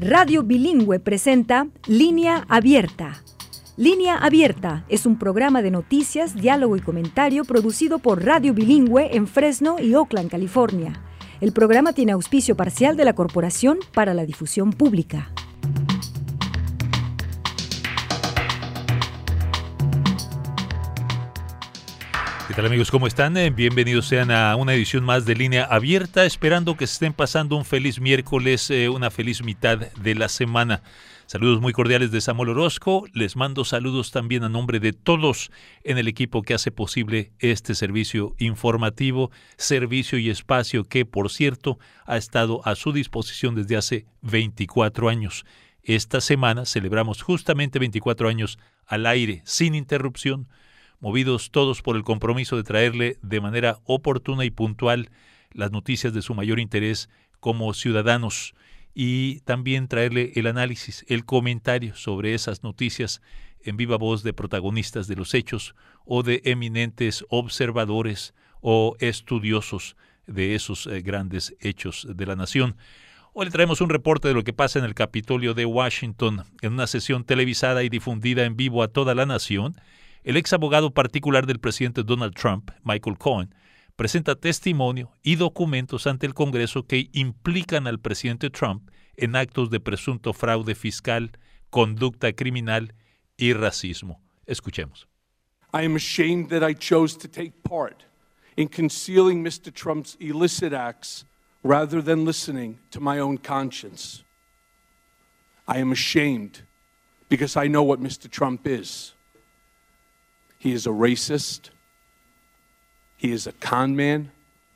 Radio Bilingüe presenta Línea Abierta. Línea Abierta es un programa de noticias, diálogo y comentario producido por Radio Bilingüe en Fresno y Oakland, California. El programa tiene auspicio parcial de la Corporación para la Difusión Pública. ¿Qué tal, amigos? ¿Cómo están? Bienvenidos sean a una edición más de Línea Abierta, esperando que se estén pasando un feliz miércoles, una feliz mitad de la semana. Saludos muy cordiales de Samuel Orozco. Les mando saludos también a nombre de todos en el equipo que hace posible este servicio informativo, servicio y espacio que, por cierto, ha estado a su disposición desde hace 24 años. Esta semana celebramos justamente 24 años al aire, sin interrupción, movidos todos por el compromiso de traerle de manera oportuna y puntual las noticias de su mayor interés como ciudadanos y también traerle el análisis, el comentario sobre esas noticias en viva voz de protagonistas de los hechos o de eminentes observadores o estudiosos de esos grandes hechos de la nación. Hoy le traemos un reporte de lo que pasa en el Capitolio de Washington en una sesión televisada y difundida en vivo a toda la nación. El ex abogado particular del presidente Donald Trump, Michael Cohen, presenta testimonio y documentos ante el Congreso que implican al presidente Trump en actos de presunto fraude fiscal, conducta criminal y racismo. Escuchemos. I am ashamed that I chose to take part in concealing Mr. Trump's illicit acts rather than listening to my own conscience. I am ashamed because I know what Mr. Trump is. He is a racist, he is a con man,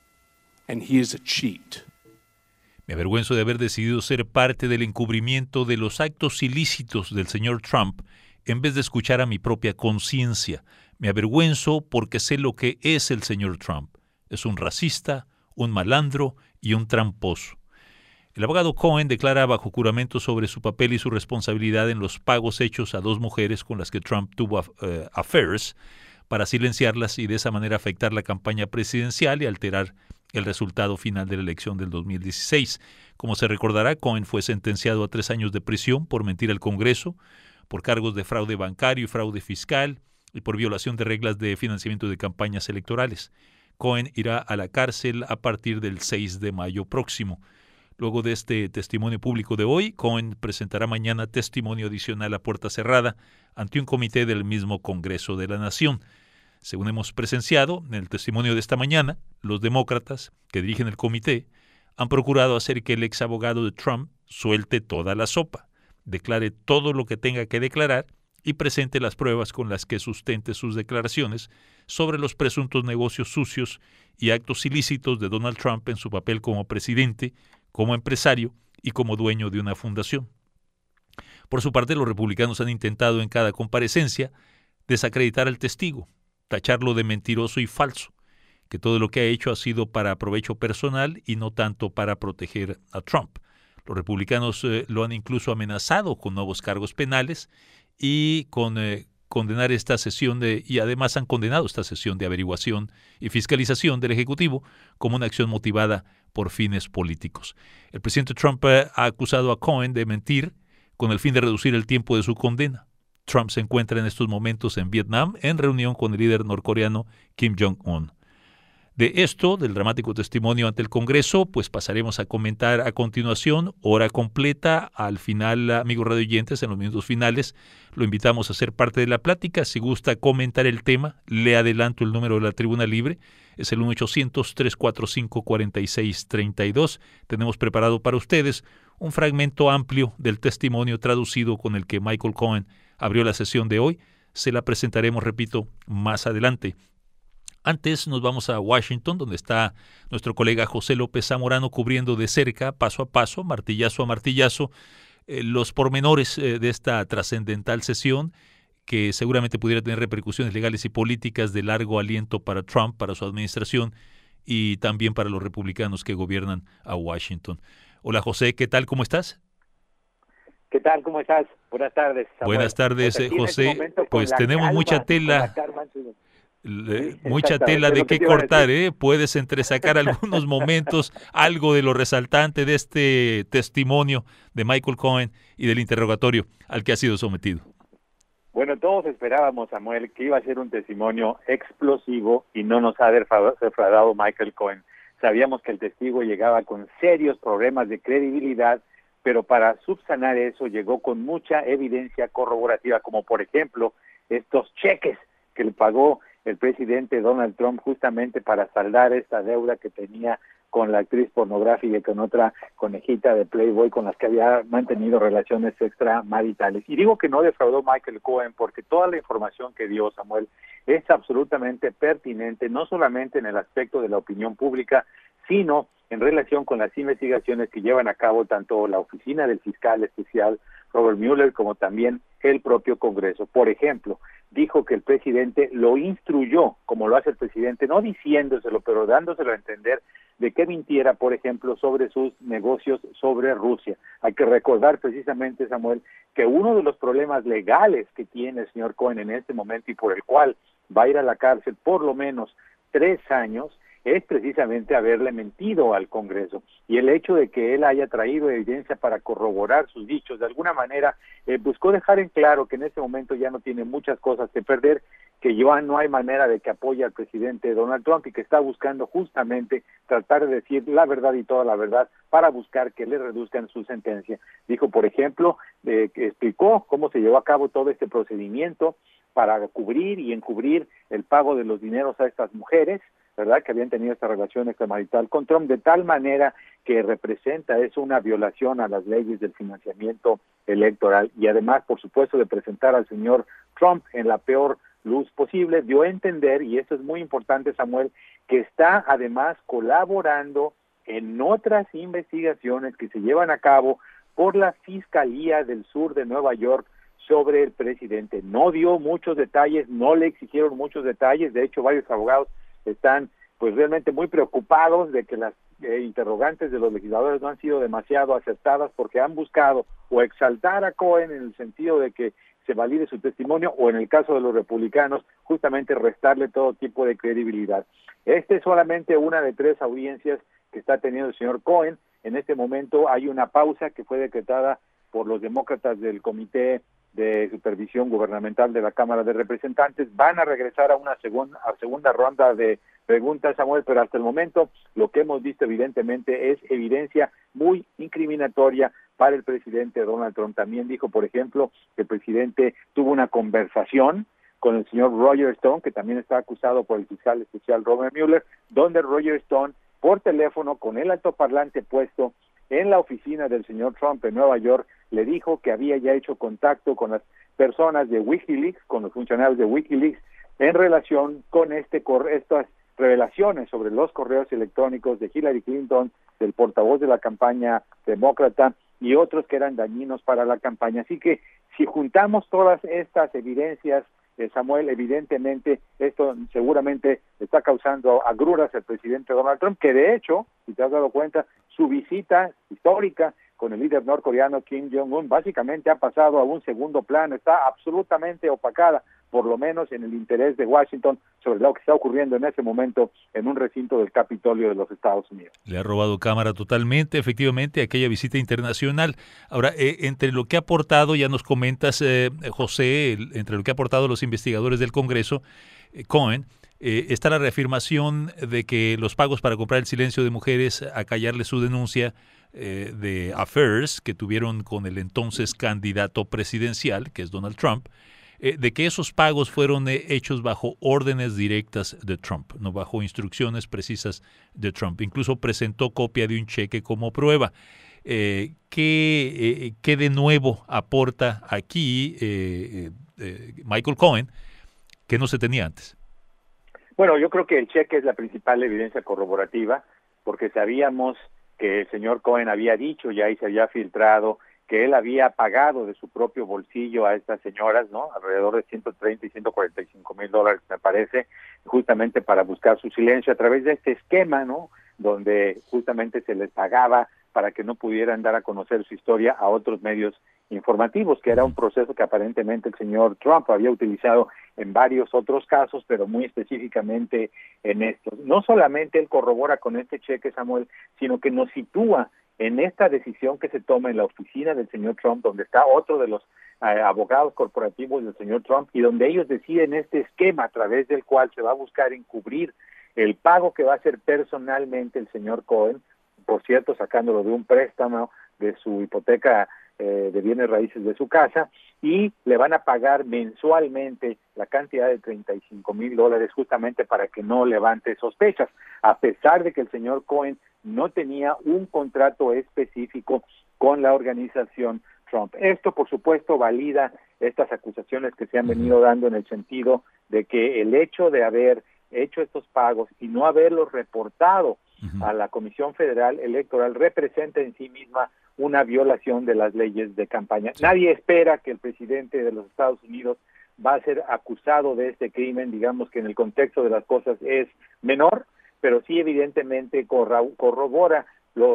and he is a cheat. Me avergüenzo de haber decidido ser parte del encubrimiento de los actos ilícitos del señor Trump en vez de escuchar a mi propia conciencia. Me avergüenzo porque sé lo que es el señor Trump. Es un racista, un malandro y un tramposo. El abogado Cohen declara bajo juramento sobre su papel y su responsabilidad en los pagos hechos a dos mujeres con las que Trump tuvo affairs para silenciarlas y de esa manera afectar la campaña presidencial y alterar el resultado final de la elección del 2016. Como se recordará, Cohen fue sentenciado a 3 años de prisión por mentir al Congreso, por cargos de fraude bancario y fraude fiscal y por violación de reglas de financiamiento de campañas electorales. Cohen irá a la cárcel a partir del 6 de mayo próximo. Luego de este testimonio público de hoy, Cohen presentará mañana testimonio adicional a puerta cerrada ante un comité del mismo Congreso de la Nación. Según hemos presenciado en el testimonio de esta mañana, los demócratas que dirigen el comité han procurado hacer que el ex abogado de Trump suelte toda la sopa, declare todo lo que tenga que declarar y presente las pruebas con las que sustente sus declaraciones sobre los presuntos negocios sucios y actos ilícitos de Donald Trump en su papel como presidente, como empresario y como dueño de una fundación. Por su parte, los republicanos han intentado en cada comparecencia desacreditar al testigo, tacharlo de mentiroso y falso, que todo lo que ha hecho ha sido para provecho personal y no tanto para proteger a Trump. Los republicanos lo han incluso amenazado con nuevos cargos penales y con condenar esta sesión y además han condenado esta sesión de averiguación y fiscalización del Ejecutivo como una acción motivada por fines políticos. El presidente Trump ha acusado a Cohen de mentir con el fin de reducir el tiempo de su condena. Trump se encuentra en estos momentos en Vietnam en reunión con el líder norcoreano Kim Jong-un. De esto, del dramático testimonio ante el Congreso, pues pasaremos a comentar a continuación, hora completa. Al final, amigos radioyentes, en los minutos finales, lo invitamos a ser parte de la plática. Si gusta comentar el tema, le adelanto el número de la tribuna libre. Es el 1-800-345-4632. Tenemos preparado para ustedes un fragmento amplio del testimonio traducido con el que Michael Cohen abrió la sesión de hoy. Se la presentaremos, repito, más adelante. Antes nos vamos a Washington, donde está nuestro colega José López Zamorano cubriendo de cerca, paso a paso, martillazo a martillazo, los pormenores de esta trascendental sesión que seguramente pudiera tener repercusiones legales y políticas de largo aliento para Trump, para su administración y también para los republicanos que gobiernan a Washington. Hola José, ¿qué tal? ¿Cómo estás? ¿Qué tal? ¿Cómo estás? Buenas tardes, Samuel. Buenas tardes, Pues José. este pues tenemos mucha tela. Mucha tela de qué cortar, ¿eh? Puedes entresacar algunos momentos, algo de lo resaltante de este testimonio de Michael Cohen y del interrogatorio al que ha sido sometido. Bueno, todos esperábamos, Samuel, que iba a ser un testimonio explosivo y no nos ha defraudado Michael Cohen. Sabíamos que el testigo llegaba con serios problemas de credibilidad, pero para subsanar eso llegó con mucha evidencia corroborativa, como por ejemplo estos cheques que le pagó el presidente Donald Trump justamente para saldar esta deuda que tenía con la actriz pornográfica y con otra conejita de Playboy con las que había mantenido relaciones extramaritales. Y digo que no defraudó Michael Cohen porque toda la información que dio, Samuel, es absolutamente pertinente, no solamente en el aspecto de la opinión pública, sino en relación con las investigaciones que llevan a cabo tanto la oficina del fiscal especial Robert Mueller como también el propio Congreso. Por ejemplo, dijo que el presidente lo instruyó, como lo hace el presidente, no diciéndoselo, pero dándoselo a entender de que mintiera, por ejemplo, sobre sus negocios sobre Rusia. Hay que recordar precisamente, Samuel, que uno de los problemas legales que tiene el señor Cohen en este momento y por el cual va a ir a la cárcel por lo menos 3 años, es precisamente haberle mentido al Congreso. Y el hecho de que él haya traído evidencia para corroborar sus dichos, de alguna manera buscó dejar en claro que en este momento ya no tiene muchas cosas que perder, que ya no hay manera de que apoye al presidente Donald Trump y que está buscando justamente tratar de decir la verdad y toda la verdad para buscar que le reduzcan su sentencia. Dijo, por ejemplo, que explicó cómo se llevó a cabo todo este procedimiento para cubrir y encubrir el pago de los dineros a estas mujeres, ¿verdad?, que habían tenido esta relación extramarital con Trump, de tal manera que representa eso una violación a las leyes del financiamiento electoral y además, por supuesto, de presentar al señor Trump en la peor luz posible, dio a entender, y esto es muy importante, Samuel, que está además colaborando en otras investigaciones que se llevan a cabo por la Fiscalía del Sur de Nueva York sobre el presidente. No dio muchos detalles, no le exigieron muchos detalles, de hecho varios abogados están pues realmente muy preocupados de que las interrogantes de los legisladores no han sido demasiado acertadas porque han buscado o exaltar a Cohen en el sentido de que se valide su testimonio o en el caso de los republicanos justamente restarle todo tipo de credibilidad. Esta es solamente una de 3 audiencias que está teniendo el señor Cohen. En este momento hay una pausa que fue decretada por los demócratas del Comité de Supervisión Gubernamental de la Cámara de Representantes. Van a regresar a una segunda ronda de preguntas, Samuel, pero hasta el momento lo que hemos visto evidentemente es evidencia muy incriminatoria para el presidente Donald Trump. También dijo, por ejemplo, que el presidente tuvo una conversación con el señor Roger Stone, que también está acusado por el fiscal especial Robert Mueller, donde Roger Stone, por teléfono, con el altoparlante puesto en la oficina del señor Trump en Nueva York, le dijo que había ya hecho contacto con las personas de WikiLeaks, con los funcionarios de WikiLeaks, en relación con estas revelaciones sobre los correos electrónicos de Hillary Clinton, del portavoz de la campaña demócrata y otros que eran dañinos para la campaña. Así que si juntamos todas estas evidencias, Samuel, evidentemente esto seguramente está causando agruras al presidente Donald Trump, que de hecho, si te has dado cuenta, su visita histórica con el líder norcoreano Kim Jong-un básicamente ha pasado a un segundo plano, está absolutamente opacada, por lo menos en el interés de Washington, sobre lo que está ocurriendo en ese momento en un recinto del Capitolio de los Estados Unidos. Le ha robado cámara totalmente, efectivamente, aquella visita internacional. Ahora, entre lo que ha aportado, ya nos comentas, José, entre lo que ha aportado los investigadores del Congreso, Cohen, está la reafirmación de que los pagos para comprar el silencio de mujeres, acallarle su denuncia de affairs que tuvieron con el entonces candidato presidencial, que es Donald Trump, de que esos pagos fueron hechos bajo órdenes directas de Trump, no bajo instrucciones precisas de Trump. Incluso presentó copia de un cheque como prueba. ¿Qué de nuevo aporta aquí Michael Cohen que no se tenía antes? Bueno, yo creo que el cheque es la principal evidencia corroborativa, porque sabíamos que el señor Cohen había dicho ya y se había filtrado que él había pagado de su propio bolsillo a estas señoras, ¿no?, alrededor de 130 y 145 mil dólares, me parece, justamente para buscar su silencio a través de este esquema, ¿no?, donde justamente se les pagaba para que no pudieran dar a conocer su historia a otros medios informativos, que era un proceso que aparentemente el señor Trump había utilizado en varios otros casos, pero muy específicamente en estos. No solamente él corrobora con este cheque, Samuel, sino que nos sitúa en esta decisión que se toma en la oficina del señor Trump, donde está otro de los abogados corporativos del señor Trump, y donde ellos deciden este esquema a través del cual se va a buscar encubrir el pago que va a hacer personalmente el señor Cohen, por cierto, sacándolo de un préstamo de su hipoteca de bienes raíces de su casa, y le van a pagar mensualmente la cantidad de $35,000 justamente para que no levante sospechas, a pesar de que el señor Cohen no tenía un contrato específico con la organización Trump. Esto, por supuesto, valida estas acusaciones que se han venido dando en el sentido de que el hecho de haber hecho estos pagos y no haberlos reportado a la Comisión Federal Electoral representa en sí misma una violación de las leyes de campaña. Nadie espera que el presidente de los Estados Unidos va a ser acusado de este crimen, digamos que en el contexto de las cosas es menor, pero sí evidentemente corrobora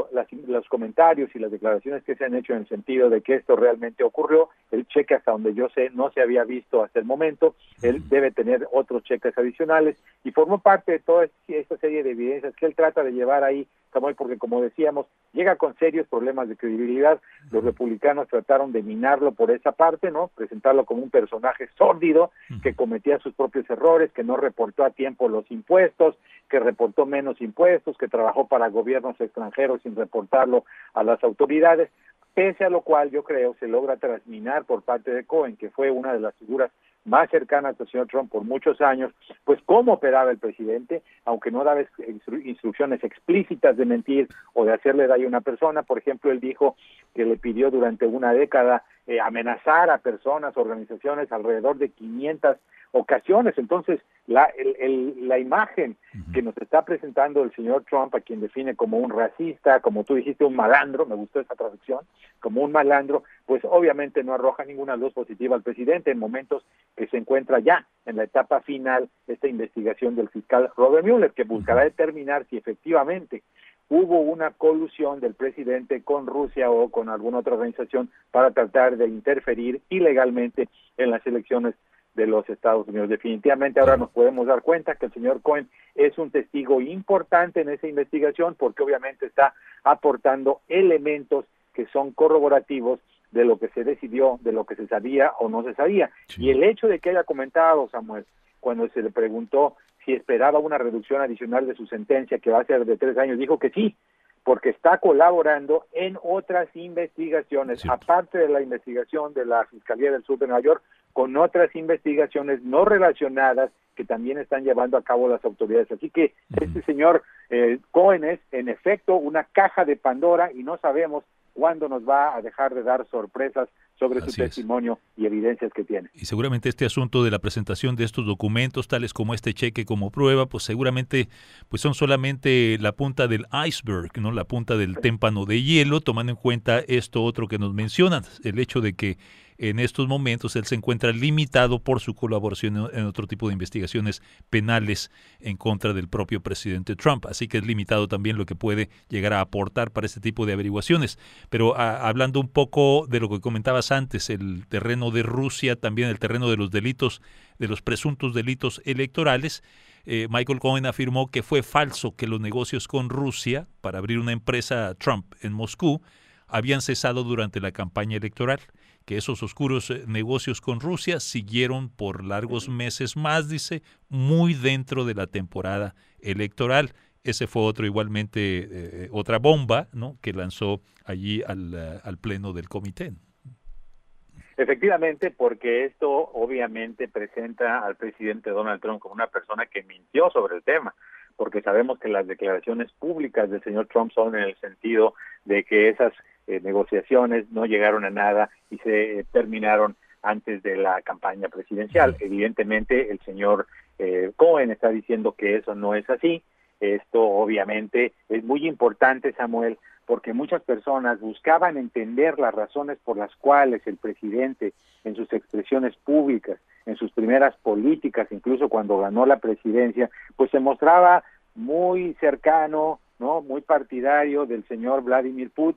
los comentarios y las declaraciones que se han hecho en el sentido de que esto realmente ocurrió. El cheque, hasta donde yo sé, no se había visto hasta el momento. Él debe tener otros cheques adicionales y formó parte de toda esta serie de evidencias que él trata de llevar ahí, Samuel, porque como decíamos, llega con serios problemas de credibilidad. Los republicanos trataron de minarlo por esa parte, ¿no? Presentarlo como un personaje sórdido que cometía sus propios errores, que no reportó a tiempo los impuestos, que reportó menos impuestos, que trabajó para gobiernos extranjeros sin reportarlo a las autoridades, pese a lo cual yo creo se logra trasminar por parte de Cohen, que fue una de las figuras más cercanas al señor Trump por muchos años, pues cómo operaba el presidente, aunque no daba instrucciones explícitas de mentir o de hacerle daño a una persona. Por ejemplo, él dijo que le pidió durante una década amenazar a personas, organizaciones, alrededor de 500 ocasiones. Entonces, la imagen que nos está presentando el señor Trump, a quien define como un racista, como tú dijiste, un malandro, me gustó esa traducción, como un malandro, pues obviamente no arroja ninguna luz positiva al presidente en momentos que se encuentra ya en la etapa final esta investigación del fiscal Robert Mueller, que buscará determinar si efectivamente hubo una colusión del presidente con Rusia o con alguna otra organización para tratar de interferir ilegalmente en las elecciones de los Estados Unidos. Definitivamente ahora nos podemos dar cuenta que el señor Cohen es un testigo importante en esa investigación porque obviamente está aportando elementos que son corroborativos de lo que se decidió, de lo que se sabía o no se sabía. Sí. Y el hecho de que haya comentado, Samuel, cuando se le preguntó si esperaba una reducción adicional de su sentencia, que va a ser de 3 años, dijo que sí, porque está colaborando en otras investigaciones, aparte de la investigación de la Fiscalía del Sur de Nueva York, con otras investigaciones no relacionadas que también están llevando a cabo las autoridades. Así que este señor Cohen es, en efecto, una caja de Pandora y no sabemos cuándo nos va a dejar de dar sorpresas sobre su testimonio y evidencias que tiene. Y seguramente este asunto de la presentación de estos documentos, tales como este cheque como prueba, pues seguramente pues son solamente la punta del iceberg, ¿no? La punta del témpano de hielo, tomando en cuenta esto otro que nos mencionan, el hecho de que en estos momentos él se encuentra limitado por su colaboración en otro tipo de investigaciones penales en contra del propio presidente Trump. Así que es limitado también lo que puede llegar a aportar para este tipo de averiguaciones. Pero hablando un poco de lo que comentabas antes, el terreno de Rusia, también el terreno de los delitos, de los presuntos delitos electorales, Michael Cohen afirmó que fue falso que los negocios con Rusia para abrir una empresa Trump en Moscú habían cesado durante la campaña electoral, que esos oscuros negocios con Rusia siguieron por largos meses más, dice, muy dentro de la temporada electoral. Ese fue otro igualmente, otra bomba, ¿no?, que lanzó allí al pleno del comité. Efectivamente, porque esto obviamente presenta al presidente Donald Trump como una persona que mintió sobre el tema, porque sabemos que las declaraciones públicas del señor Trump son en el sentido de que esas negociaciones no llegaron a nada y se terminaron antes de la campaña presidencial. Evidentemente el señor Cohen está diciendo que eso no es así. Esto obviamente es muy importante, Samuel, porque muchas personas buscaban entender las razones por las cuales el presidente en sus expresiones públicas, en sus primeras políticas, incluso cuando ganó la presidencia, pues se mostraba muy cercano, ¿no?, muy partidario del señor Vladimir Putin,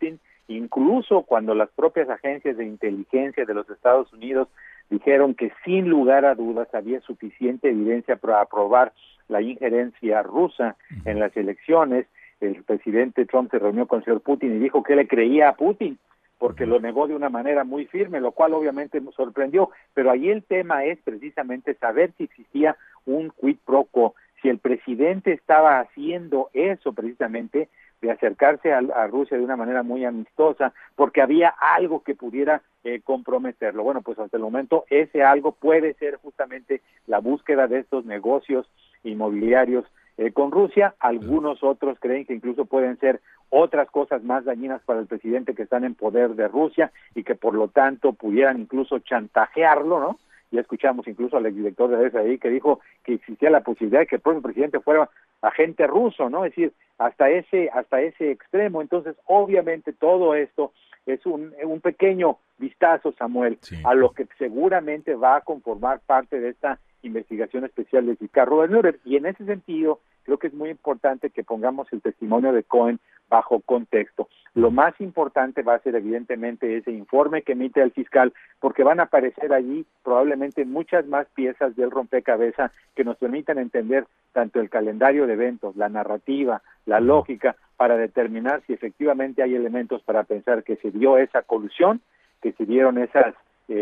incluso cuando las propias agencias de inteligencia de los Estados Unidos dijeron que sin lugar a dudas había suficiente evidencia para aprobar la injerencia rusa en las elecciones. El presidente Trump se reunió con el señor Putin y dijo que le creía a Putin, porque lo negó de una manera muy firme, lo cual obviamente nos sorprendió, pero ahí el tema es precisamente saber si existía un quid pro quo, si el presidente estaba haciendo eso precisamente, de acercarse a Rusia de una manera muy amistosa, porque había algo que pudiera comprometerlo. Bueno, pues hasta el momento ese algo puede ser justamente la búsqueda de estos negocios inmobiliarios con Rusia. Algunos otros creen que incluso pueden ser otras cosas más dañinas para el presidente que están en poder de Rusia y que por lo tanto pudieran incluso chantajearlo, ¿no? Ya escuchamos incluso al exdirector de FSI que dijo que existía la posibilidad de que el propio presidente fuera agente ruso, ¿no? Es decir, hasta ese extremo. Entonces, obviamente todo esto es un pequeño vistazo, Samuel, sí, a lo que seguramente va a conformar parte de esta investigación especial del fiscal Robert Mueller, y en ese sentido creo que es muy importante que pongamos el testimonio de Cohen bajo contexto. Lo más importante va a ser evidentemente ese informe que emite el fiscal, porque van a aparecer allí probablemente muchas más piezas del rompecabezas que nos permitan entender tanto el calendario de eventos, la narrativa, la lógica, para determinar si efectivamente hay elementos para pensar que se dio esa colusión, que se dieron esas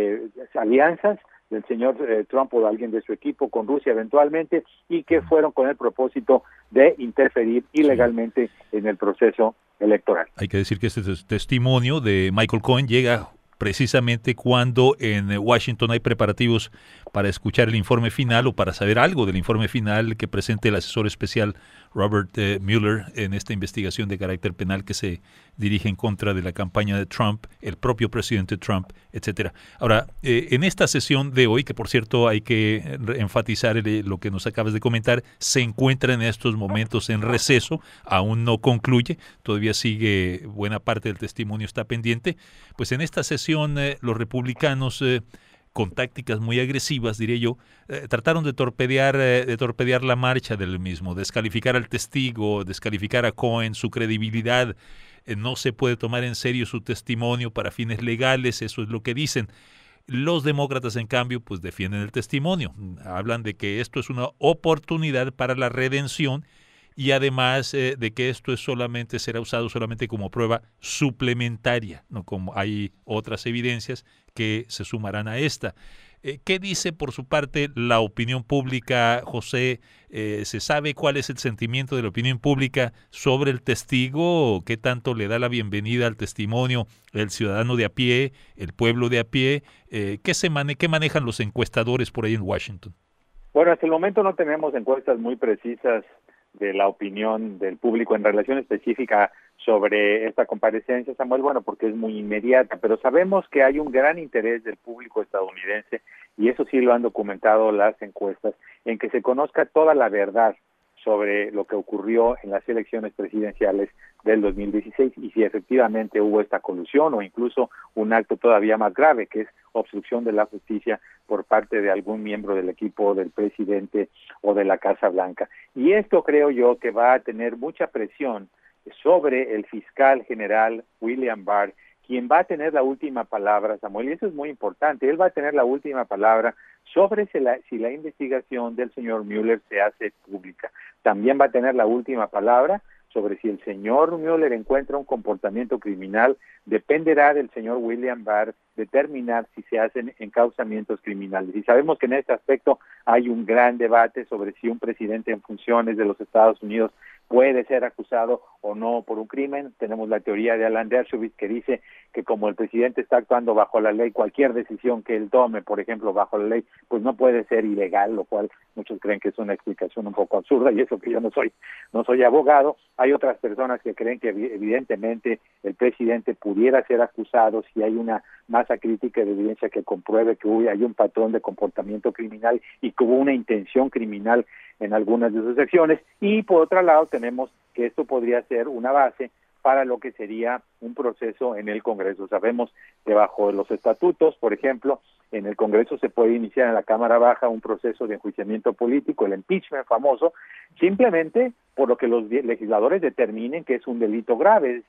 alianzas del señor Trump o de alguien de su equipo con Rusia eventualmente, y que fueron con el propósito de interferir ilegalmente en el proceso electoral. Hay que decir que este testimonio de Michael Cohen llega precisamente cuando en Washington hay preparativos para escuchar el informe final o para saber algo del informe final que presente el asesor especial Robert Mueller en esta investigación de carácter penal que se dirige en contra de la campaña de Trump, el propio presidente Trump, etcétera. Ahora, en esta sesión de hoy, que por cierto hay que enfatizar lo que nos acabas de comentar, se encuentra en estos momentos en receso, aún no concluye, todavía sigue, buena parte del testimonio está pendiente. Pues en esta sesión los republicanos, con tácticas muy agresivas, diría yo, trataron de torpedear la marcha del mismo, descalificar al testigo, descalificar a Cohen, su credibilidad. No se puede tomar en serio su testimonio para fines legales, eso es lo que dicen. Los demócratas, en cambio, pues defienden el testimonio. Hablan de que esto es una oportunidad para la redención y además de que esto será usado solamente como prueba suplementaria, no como hay otras evidencias que se sumarán a esta. ¿Qué dice por su parte la opinión pública, José? ¿Se sabe cuál es el sentimiento de la opinión pública sobre el testigo? ¿Qué tanto le da la bienvenida al testimonio el ciudadano de a pie, el pueblo de a pie? ¿Qué manejan los encuestadores por ahí en Washington? Bueno, hasta el momento no tenemos encuestas muy precisas de la opinión del público en relación específica sobre esta comparecencia, Samuel, bueno, porque es muy inmediata, pero sabemos que hay un gran interés del público estadounidense, y eso sí lo han documentado las encuestas, en que se conozca toda la verdad sobre lo que ocurrió en las elecciones presidenciales del 2016 y si efectivamente hubo esta colusión o incluso un acto todavía más grave, que es obstrucción de la justicia por parte de algún miembro del equipo del presidente o de la Casa Blanca. Y esto creo yo que va a tener mucha presión sobre el fiscal general William Barr, quien va a tener la última palabra, Samuel, y eso es muy importante. Él va a tener la última palabra sobre si la investigación del señor Mueller se hace pública. También va a tener la última palabra sobre si el señor Mueller encuentra un comportamiento criminal. Dependerá del señor William Barr determinar si se hacen encauzamientos criminales. Y sabemos que en este aspecto hay un gran debate sobre si un presidente en funciones de los Estados Unidos puede ser acusado o no por un crimen. Tenemos la teoría de Alan Dershowitz que dice que como el presidente está actuando bajo la ley, cualquier decisión que él tome, por ejemplo, bajo la ley, pues no puede ser ilegal, lo cual muchos creen que es una explicación un poco absurda, y eso que yo no soy abogado. Hay otras personas que creen que evidentemente el presidente pudiera ser acusado si hay una masa crítica de evidencia que compruebe que hay un patrón de comportamiento criminal y que hubo una intención criminal en algunas de sus acciones. Y por otro lado tenemos que esto podría ser una base para lo que sería un proceso en el Congreso. Sabemos que bajo los estatutos, por ejemplo, en el Congreso se puede iniciar en la Cámara Baja un proceso de enjuiciamiento político, el impeachment famoso, simplemente por lo que los legisladores determinen que es un delito grave, es decir,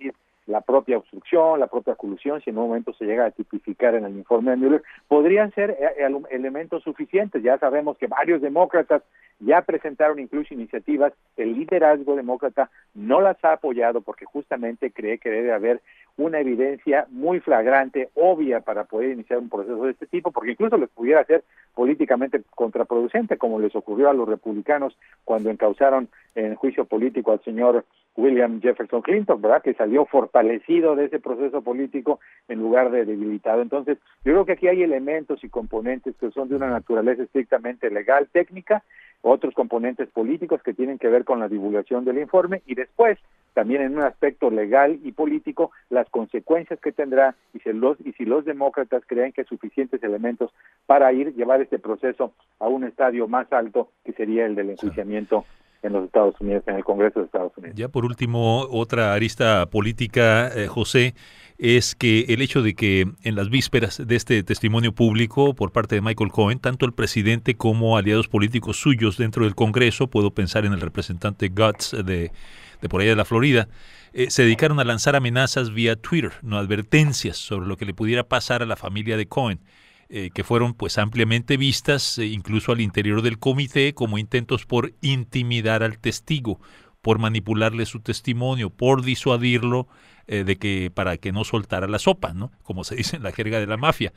la propia obstrucción, la propia colusión, si en un momento se llega a tipificar en el informe de Mueller, podrían ser elementos suficientes. Ya sabemos que varios demócratas ya presentaron incluso iniciativas, el liderazgo demócrata no las ha apoyado porque justamente cree que debe haber una evidencia muy flagrante, obvia, para poder iniciar un proceso de este tipo, porque incluso les pudiera ser políticamente contraproducente, como les ocurrió a los republicanos cuando encausaron en juicio político al señor William Jefferson Clinton, ¿verdad?, que salió fortalecido de ese proceso político en lugar de debilitado. Entonces, yo creo que aquí hay elementos y componentes que son de una naturaleza estrictamente legal, técnica, otros componentes políticos que tienen que ver con la divulgación del informe, y después, también en un aspecto legal y político, las consecuencias que tendrá y si los demócratas creen que hay suficientes elementos para llevar este proceso a un estadio más alto, que sería el del enjuiciamiento en los Estados Unidos, en el Congreso de Estados Unidos. Ya por último, otra arista política, José, es que el hecho de que en las vísperas de este testimonio público por parte de Michael Cohen, tanto el presidente como aliados políticos suyos dentro del Congreso, puedo pensar en el representante Gutz de por allá de la Florida, se dedicaron a lanzar amenazas vía Twitter, no advertencias sobre lo que le pudiera pasar a la familia de Cohen, que fueron pues ampliamente vistas, incluso al interior del comité, como intentos por intimidar al testigo, por manipularle su testimonio, por disuadirlo para que no soltara la sopa, ¿no?, como se dice en la jerga de la mafia.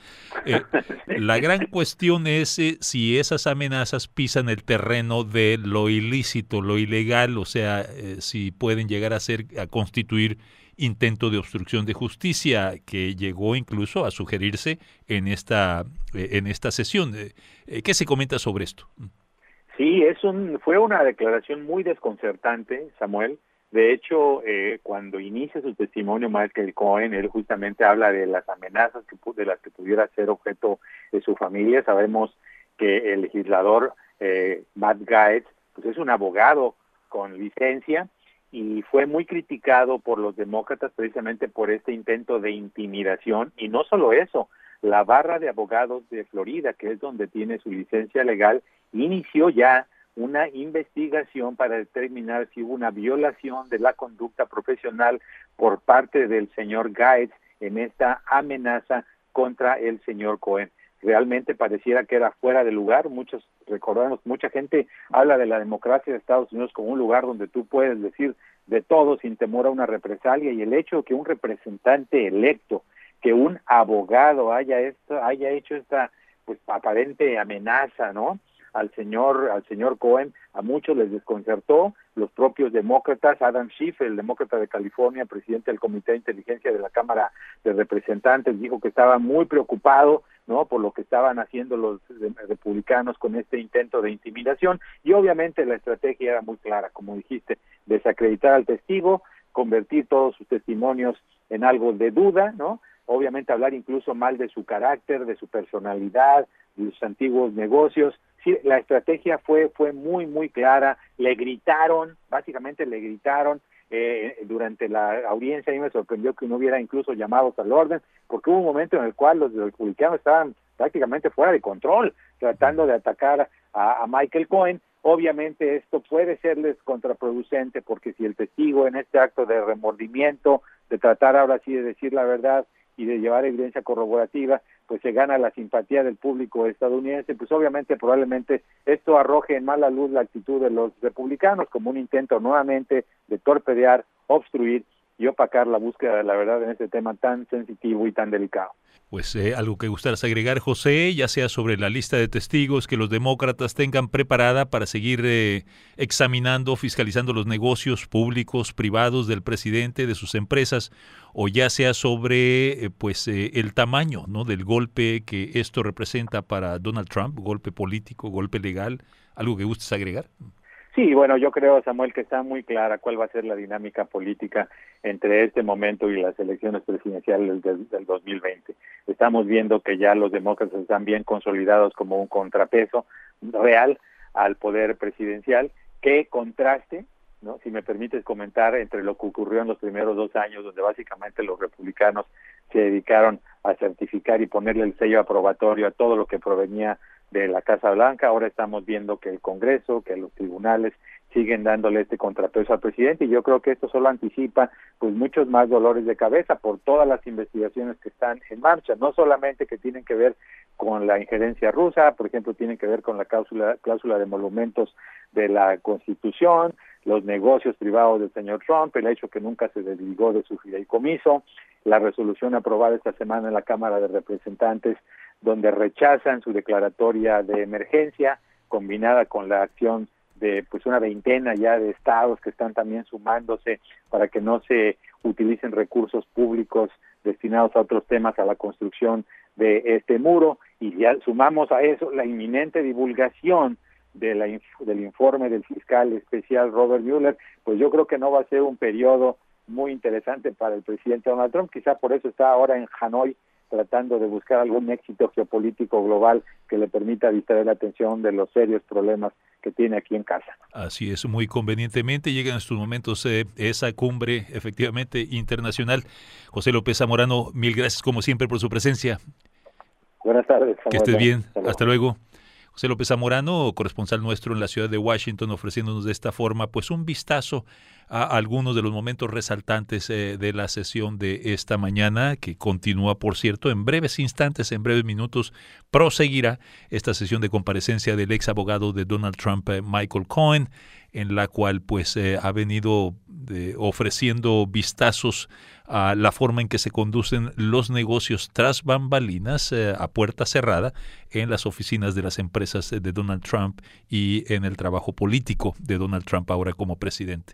La gran cuestión es si esas amenazas pisan el terreno de lo ilícito, lo ilegal, o sea, si pueden llegar a constituir intento de obstrucción de justicia, que llegó incluso a sugerirse en esta sesión. ¿Qué se comenta sobre esto? Sí, fue una declaración muy desconcertante, Samuel. De hecho, cuando inicia su testimonio Michael Cohen, él justamente habla de las amenazas de las que pudiera ser objeto de su familia. Sabemos que el legislador Matt Gaetz, pues es un abogado con licencia y fue muy criticado por los demócratas precisamente por este intento de intimidación. Y no solo eso, la barra de abogados de Florida, que es donde tiene su licencia legal, inició ya una investigación para determinar si hubo una violación de la conducta profesional por parte del señor Gaetz en esta amenaza contra el señor Cohen. Realmente pareciera que era fuera de lugar. Recordamos, mucha gente habla de la democracia de Estados Unidos como un lugar donde tú puedes decir de todo sin temor a una represalia, y el hecho de que un representante electo, que un abogado haya hecho esta pues aparente amenaza, ¿no?, al señor Cohen, a muchos les desconcertó. Los propios demócratas, Adam Schiff, el demócrata de California, presidente del Comité de Inteligencia de la Cámara de Representantes, dijo que estaba muy preocupado, ¿no?, por lo que estaban haciendo los republicanos con este intento de intimidación, y obviamente la estrategia era muy clara, como dijiste, desacreditar al testigo, convertir todos sus testimonios en algo de duda, ¿no?, obviamente hablar incluso mal de su carácter, de su personalidad, de sus antiguos negocios. Sí, la estrategia fue muy, muy clara. Básicamente le gritaron durante la audiencia. A mí me sorprendió que no hubiera incluso llamados al orden, porque hubo un momento en el cual los republicanos estaban prácticamente fuera de control, tratando de atacar a Michael Cohen. Obviamente esto puede serles contraproducente, porque si el testigo en este acto de remordimiento, de tratar ahora sí de decir la verdad y de llevar evidencia corroborativa, pues se gana la simpatía del público estadounidense, pues obviamente probablemente esto arroje en mala luz la actitud de los republicanos como un intento nuevamente de torpedear, obstruir y opacar la búsqueda de la verdad en este tema tan sensitivo y tan delicado. Pues algo que gustaras agregar, José, ya sea sobre la lista de testigos que los demócratas tengan preparada para seguir examinando, fiscalizando los negocios públicos, privados del presidente, de sus empresas, o ya sea sobre el tamaño, ¿no?, del golpe que esto representa para Donald Trump, golpe político, golpe legal. ¿Algo que gustes agregar? Sí, bueno, yo creo, Samuel, que está muy clara cuál va a ser la dinámica política entre este momento y las elecciones presidenciales del 2020. Estamos viendo que ya los demócratas están bien consolidados como un contrapeso real al poder presidencial. Qué contraste, ¿no?, si me permites comentar, entre lo que ocurrió en los primeros 2 años, donde básicamente los republicanos se dedicaron a certificar y ponerle el sello aprobatorio a todo lo que provenía de la Casa Blanca. Ahora estamos viendo que el Congreso, que los tribunales siguen dándole este contrapeso al presidente, y yo creo que esto solo anticipa pues muchos más dolores de cabeza por todas las investigaciones que están en marcha, no solamente que tienen que ver con la injerencia rusa, por ejemplo, tienen que ver con la cláusula de emolumentos de la Constitución, los negocios privados del señor Trump, el hecho que nunca se desligó de su fideicomiso, la resolución aprobada esta semana en la Cámara de Representantes, donde rechazan su declaratoria de emergencia, combinada con la acción de pues una veintena ya de estados que están también sumándose para que no se utilicen recursos públicos destinados a otros temas, a la construcción de este muro, y ya sumamos a eso la inminente divulgación de del informe del fiscal especial Robert Mueller, pues yo creo que no va a ser un periodo muy interesante para el presidente Donald Trump, quizá por eso está ahora en Hanoi tratando de buscar algún éxito geopolítico global que le permita distraer la atención de los serios problemas que tiene aquí en casa. Así es, muy convenientemente llega en estos momentos esa cumbre efectivamente internacional. José López Zamorano, mil gracias como siempre por su presencia. Buenas tardes. Que estés bien, hasta luego. José López Zamorano, corresponsal nuestro en la ciudad de Washington, ofreciéndonos de esta forma pues un vistazo a algunos de los momentos resaltantes de la sesión de esta mañana, que continúa, por cierto, en breves instantes, en breves minutos, proseguirá esta sesión de comparecencia del ex abogado de Donald Trump, Michael Cohen, en la cual pues ha venido ofreciendo vistazos a la forma en que se conducen los negocios tras bambalinas a puerta cerrada en las oficinas de las empresas de Donald Trump y en el trabajo político de Donald Trump ahora como presidente.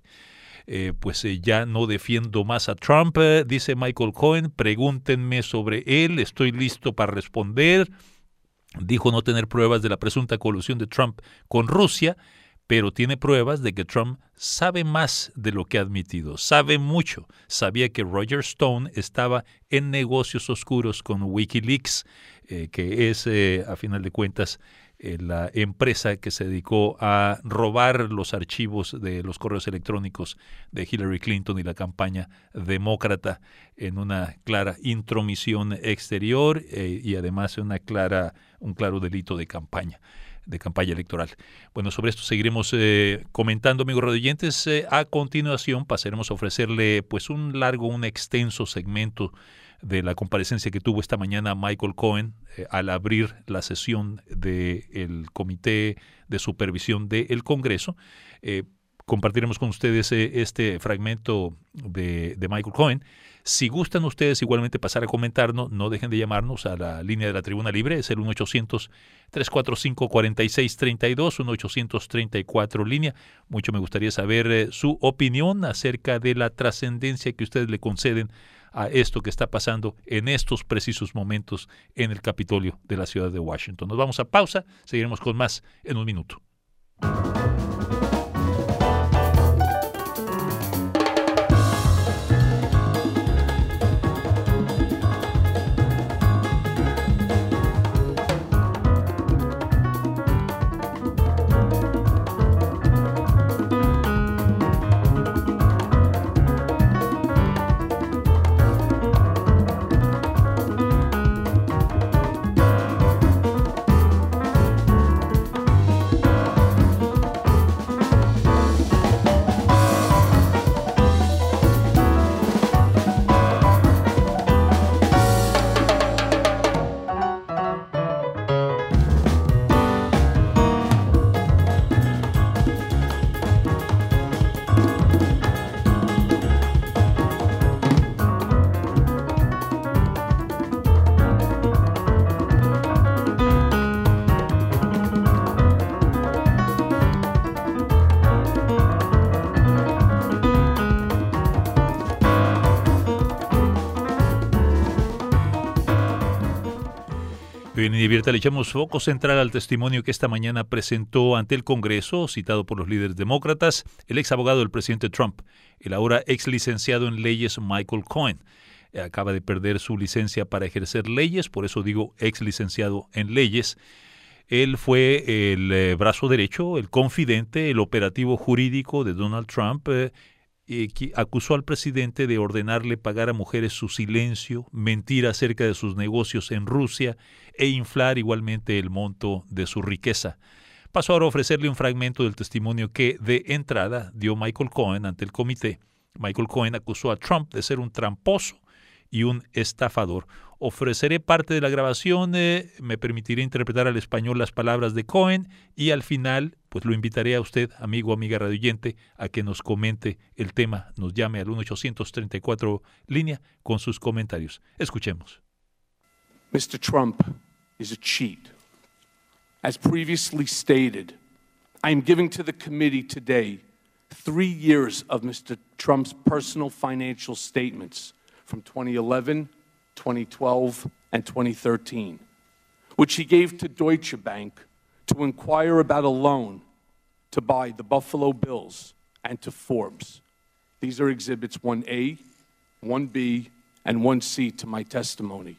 Ya no defiendo más a Trump, dice Michael Cohen, pregúntenme sobre él, estoy listo para responder. Dijo no tener pruebas de la presunta colusión de Trump con Rusia, pero tiene pruebas de que Trump sabe más de lo que ha admitido, sabe mucho. Sabía que Roger Stone estaba en negocios oscuros con Wikileaks, que es, a final de cuentas, la empresa que se dedicó a robar los archivos de los correos electrónicos de Hillary Clinton y la campaña demócrata en una clara intromisión exterior y además un claro delito de campaña electoral. Bueno, sobre esto seguiremos comentando, amigos radioyentes. A continuación pasaremos a ofrecerle pues un extenso segmento de la comparecencia que tuvo esta mañana Michael Cohen al abrir la sesión del Comité de Supervisión del Congreso. Compartiremos con ustedes este fragmento de Michael Cohen. Si gustan ustedes igualmente pasar a comentarnos, no dejen de llamarnos a la línea de la Tribuna Libre, es el 1-800-345-4632, 1-834 línea. Mucho me gustaría saber su opinión acerca de la trascendencia que ustedes le conceden a esto que está pasando en estos precisos momentos en el Capitolio de la ciudad de Washington. Nos vamos a pausa, seguiremos con más en un minuto. Bien, y Abierta le echamos foco central al testimonio que esta mañana presentó ante el Congreso, citado por los líderes demócratas, el ex abogado del presidente Trump, el ahora ex licenciado en leyes Michael Cohen. Acaba de perder su licencia para ejercer leyes, por eso digo ex licenciado en leyes. Él fue el brazo derecho, el confidente, el operativo jurídico de Donald Trump, que acusó al presidente de ordenarle pagar a mujeres su silencio, mentir acerca de sus negocios en Rusia e inflar igualmente el monto de su riqueza. Paso ahora a ofrecerle un fragmento del testimonio que, de entrada, dio Michael Cohen ante el comité. Michael Cohen acusó a Trump de ser un tramposo y un estafador. Ofreceré parte de la grabación, me permitiré interpretar al español las palabras de Cohen y al final, pues lo invitaré a usted, amigo, amiga radioyente, a que nos comente el tema, nos llame al 1-834 línea con sus comentarios. Escuchemos. Mr. Trump is a cheat. As previously stated, I am giving to the committee today 3 years of Mr. Trump's personal financial statements from 2011, 2012, and 2013, which he gave to Deutsche Bank to inquire about a loan to buy the Buffalo Bills and to Forbes. These are Exhibits 1A, 1B, and 1C to my testimony.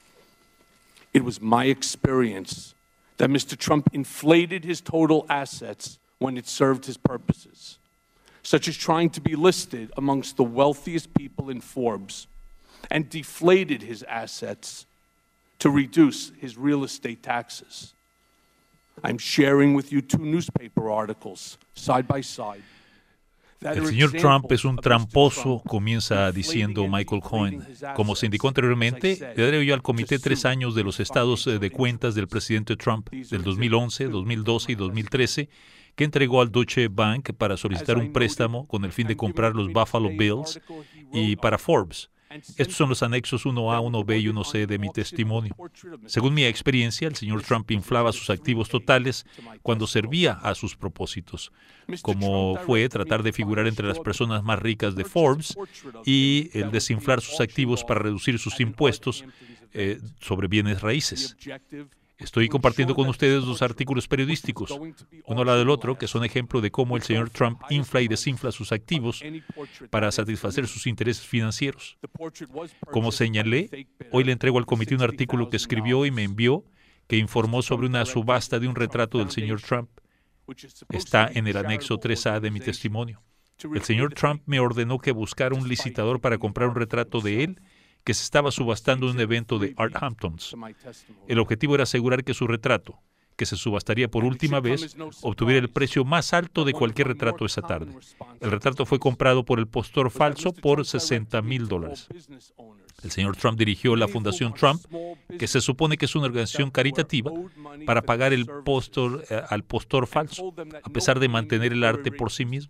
It was my experience that Mr. Trump inflated his total assets when it served his purposes, such as trying to be listed amongst the wealthiest people in Forbes, and deflated his assets to reduce his real estate taxes. I'm sharing with you 2 newspaper articles, side by side. El señor Trump es un tramposo, comienza diciendo Michael Cohen. Como se indicó anteriormente, le daré yo al comité 3 años de los estados de cuentas del presidente Trump del 2011, 2012 y 2013, que entregó al Deutsche Bank para solicitar un préstamo con el fin de comprar los Buffalo Bills y para Forbes. Estos son los anexos 1A, 1B y 1C de mi testimonio. Según mi experiencia, el señor Trump inflaba sus activos totales cuando servía a sus propósitos, como fue tratar de figurar entre las personas más ricas de Forbes y el desinflar sus activos para reducir sus impuestos sobre bienes raíces. Estoy compartiendo con ustedes 2 artículos periodísticos, uno al lado del otro, que son ejemplo de cómo el señor Trump infla y desinfla sus activos para satisfacer sus intereses financieros. Como señalé, hoy le entrego al comité un artículo que escribió y me envió, que informó sobre una subasta de un retrato del señor Trump. Está en el anexo 3A de mi testimonio. El señor Trump me ordenó que buscara un licitador para comprar un retrato de él que se estaba subastando en un evento de Art Hamptons. El objetivo era asegurar que su retrato, que se subastaría por última vez, obtuviera el precio más alto de cualquier retrato esa tarde. El retrato fue comprado por el postor falso por $60,000. El señor Trump dirigió la Fundación Trump, que se supone que es una organización caritativa, para pagar el postor al postor falso, a pesar de mantener el arte por sí mismo.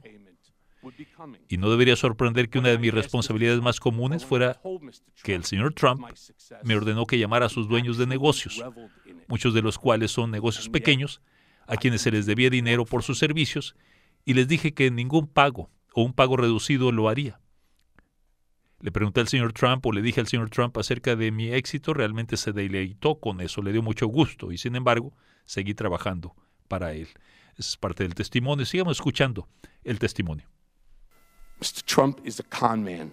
Y no debería sorprender que una de mis responsabilidades más comunes fuera que el señor Trump me ordenó que llamara a sus dueños de negocios, muchos de los cuales son negocios pequeños, a quienes se les debía dinero por sus servicios, y les dije que ningún pago o un pago reducido lo haría. Le pregunté al señor Trump o le dije al señor Trump acerca de mi éxito, realmente se deleitó con eso, le dio mucho gusto y sin embargo seguí trabajando para él. Es parte del testimonio. Sigamos escuchando el testimonio. Mr. Trump is a con man.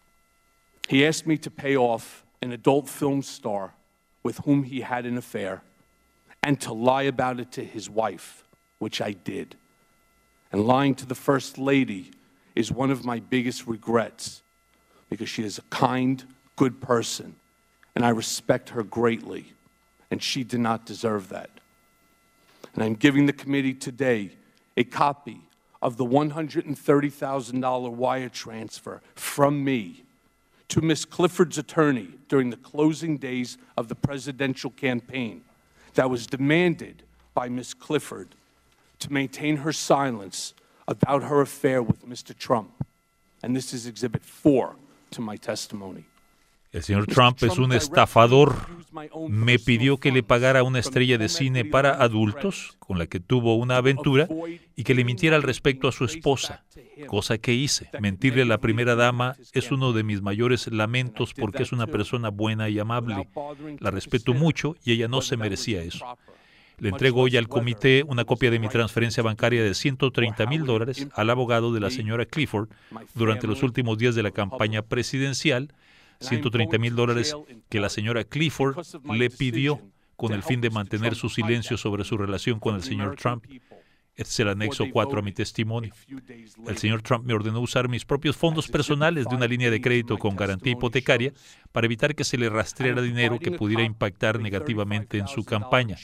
He asked me to pay off an adult film star with whom he had an affair and to lie about it to his wife, which I did. And lying to the First Lady is one of my biggest regrets because she is a kind, good person, and I respect her greatly, and she did not deserve that. And I'm giving the committee today a copy of the $130,000 wire transfer from me to Ms. Clifford's attorney during the closing days of the presidential campaign that was demanded by Ms. Clifford to maintain her silence about her affair with Mr. Trump. And this is Exhibit 4 to my testimony. El señor Trump es un estafador. Me pidió que le pagara a una estrella de cine para adultos, con la que tuvo una aventura, y que le mintiera al respecto a su esposa, cosa que hice. Mentirle a la primera dama es uno de mis mayores lamentos porque es una persona buena y amable. La respeto mucho y ella no se merecía eso. Le entrego hoy al comité una copia de mi transferencia bancaria de $130,000 al abogado de la señora Clifford durante los últimos días de la campaña presidencial, $130,000 que la señora Clifford le pidió con el fin de mantener su silencio sobre su relación con el señor Trump. Este es el anexo 4 a mi testimonio. El señor Trump me ordenó usar mis propios fondos personales de una línea de crédito con garantía hipotecaria para evitar que se le rastreara dinero que pudiera impactar negativamente en su campaña.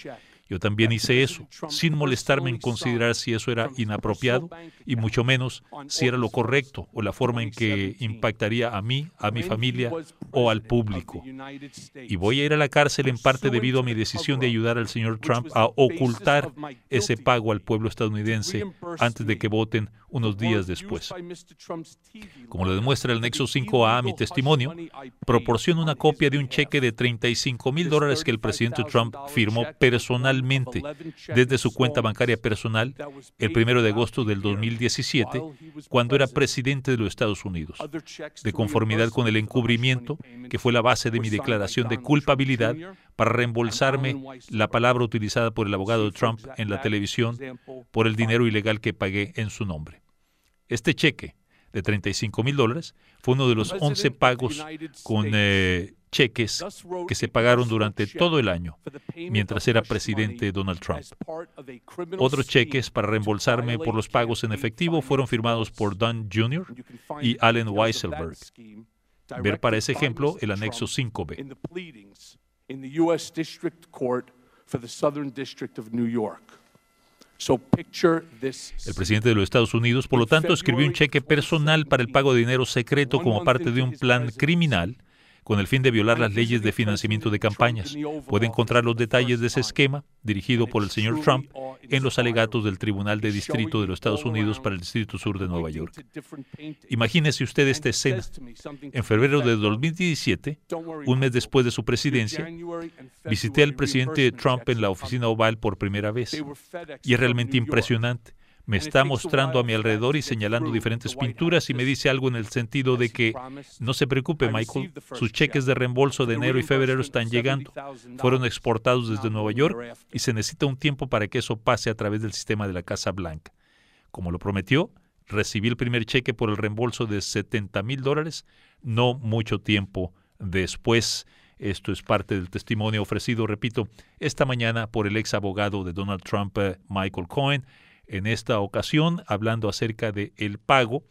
Yo también hice eso, sin molestarme en considerar si eso era inapropiado y mucho menos si era lo correcto o la forma en que impactaría a mí, a mi familia o al público. Y voy a ir a la cárcel en parte debido a mi decisión de ayudar al señor Trump a ocultar ese pago al pueblo estadounidense antes de que voten unos días después. Como lo demuestra el anexo 5A a mi testimonio, proporciono una copia de un cheque de $35,000 que el presidente Trump firmó personalmente desde su cuenta bancaria personal el 1 de agosto del 2017, cuando era presidente de los Estados Unidos, de conformidad con el encubrimiento, que fue la base de mi declaración de culpabilidad para reembolsarme la palabra utilizada por el abogado de Trump en la televisión por el dinero ilegal que pagué en su nombre. Este cheque de $35,000 fue uno de los 11 pagos con cheques que se pagaron durante todo el año mientras era presidente Donald Trump. Otros cheques para reembolsarme por los pagos en efectivo fueron firmados por Don Jr. y Allen Weisselberg. Ver para ese ejemplo el anexo 5B. El presidente de los Estados Unidos, por lo tanto, escribió un cheque personal para el pago de dinero secreto como parte de un plan criminal con el fin de violar las leyes de financiamiento de campañas. Puede encontrar los detalles de ese esquema, dirigido por el señor Trump, en los alegatos del Tribunal de Distrito de los Estados Unidos para el Distrito Sur de Nueva York. Imagínese usted esta escena. En febrero de 2017, un mes después de su presidencia, visité al presidente Trump en la oficina oval por primera vez. Y es realmente impresionante. Me está mostrando a mi alrededor y señalando diferentes pinturas y me dice algo en el sentido de que no se preocupe, Michael, sus cheques de reembolso de enero y febrero están llegando. Fueron exportados desde Nueva York y se necesita un tiempo para que eso pase a través del sistema de la Casa Blanca. Como lo prometió, recibí el primer cheque por el reembolso de $70,000 no mucho tiempo después. Esto es parte del testimonio ofrecido, repito, esta mañana por el ex abogado de Donald Trump, Michael Cohen, en esta ocasión hablando acerca del pago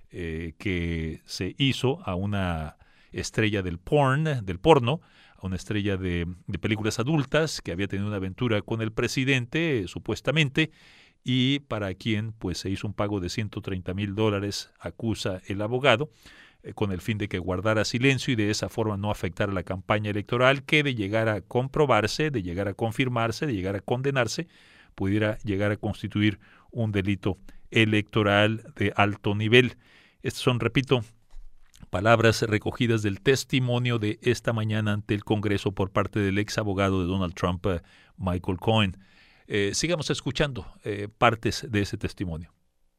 que se hizo a una estrella del porno, a una estrella de películas adultas que había tenido una aventura con el presidente, supuestamente, y para quien pues se hizo un pago de $130,000, acusa el abogado, con el fin de que guardara silencio y de esa forma no afectara la campaña electoral, que de llegar a comprobarse, de llegar a confirmarse, de llegar a condenarse, pudiera llegar a constituir un delito electoral de alto nivel. Estas son, repito, palabras recogidas del testimonio de esta mañana ante el Congreso por parte del ex abogado de Donald Trump, Michael Cohen. Sigamos escuchando partes de ese testimonio.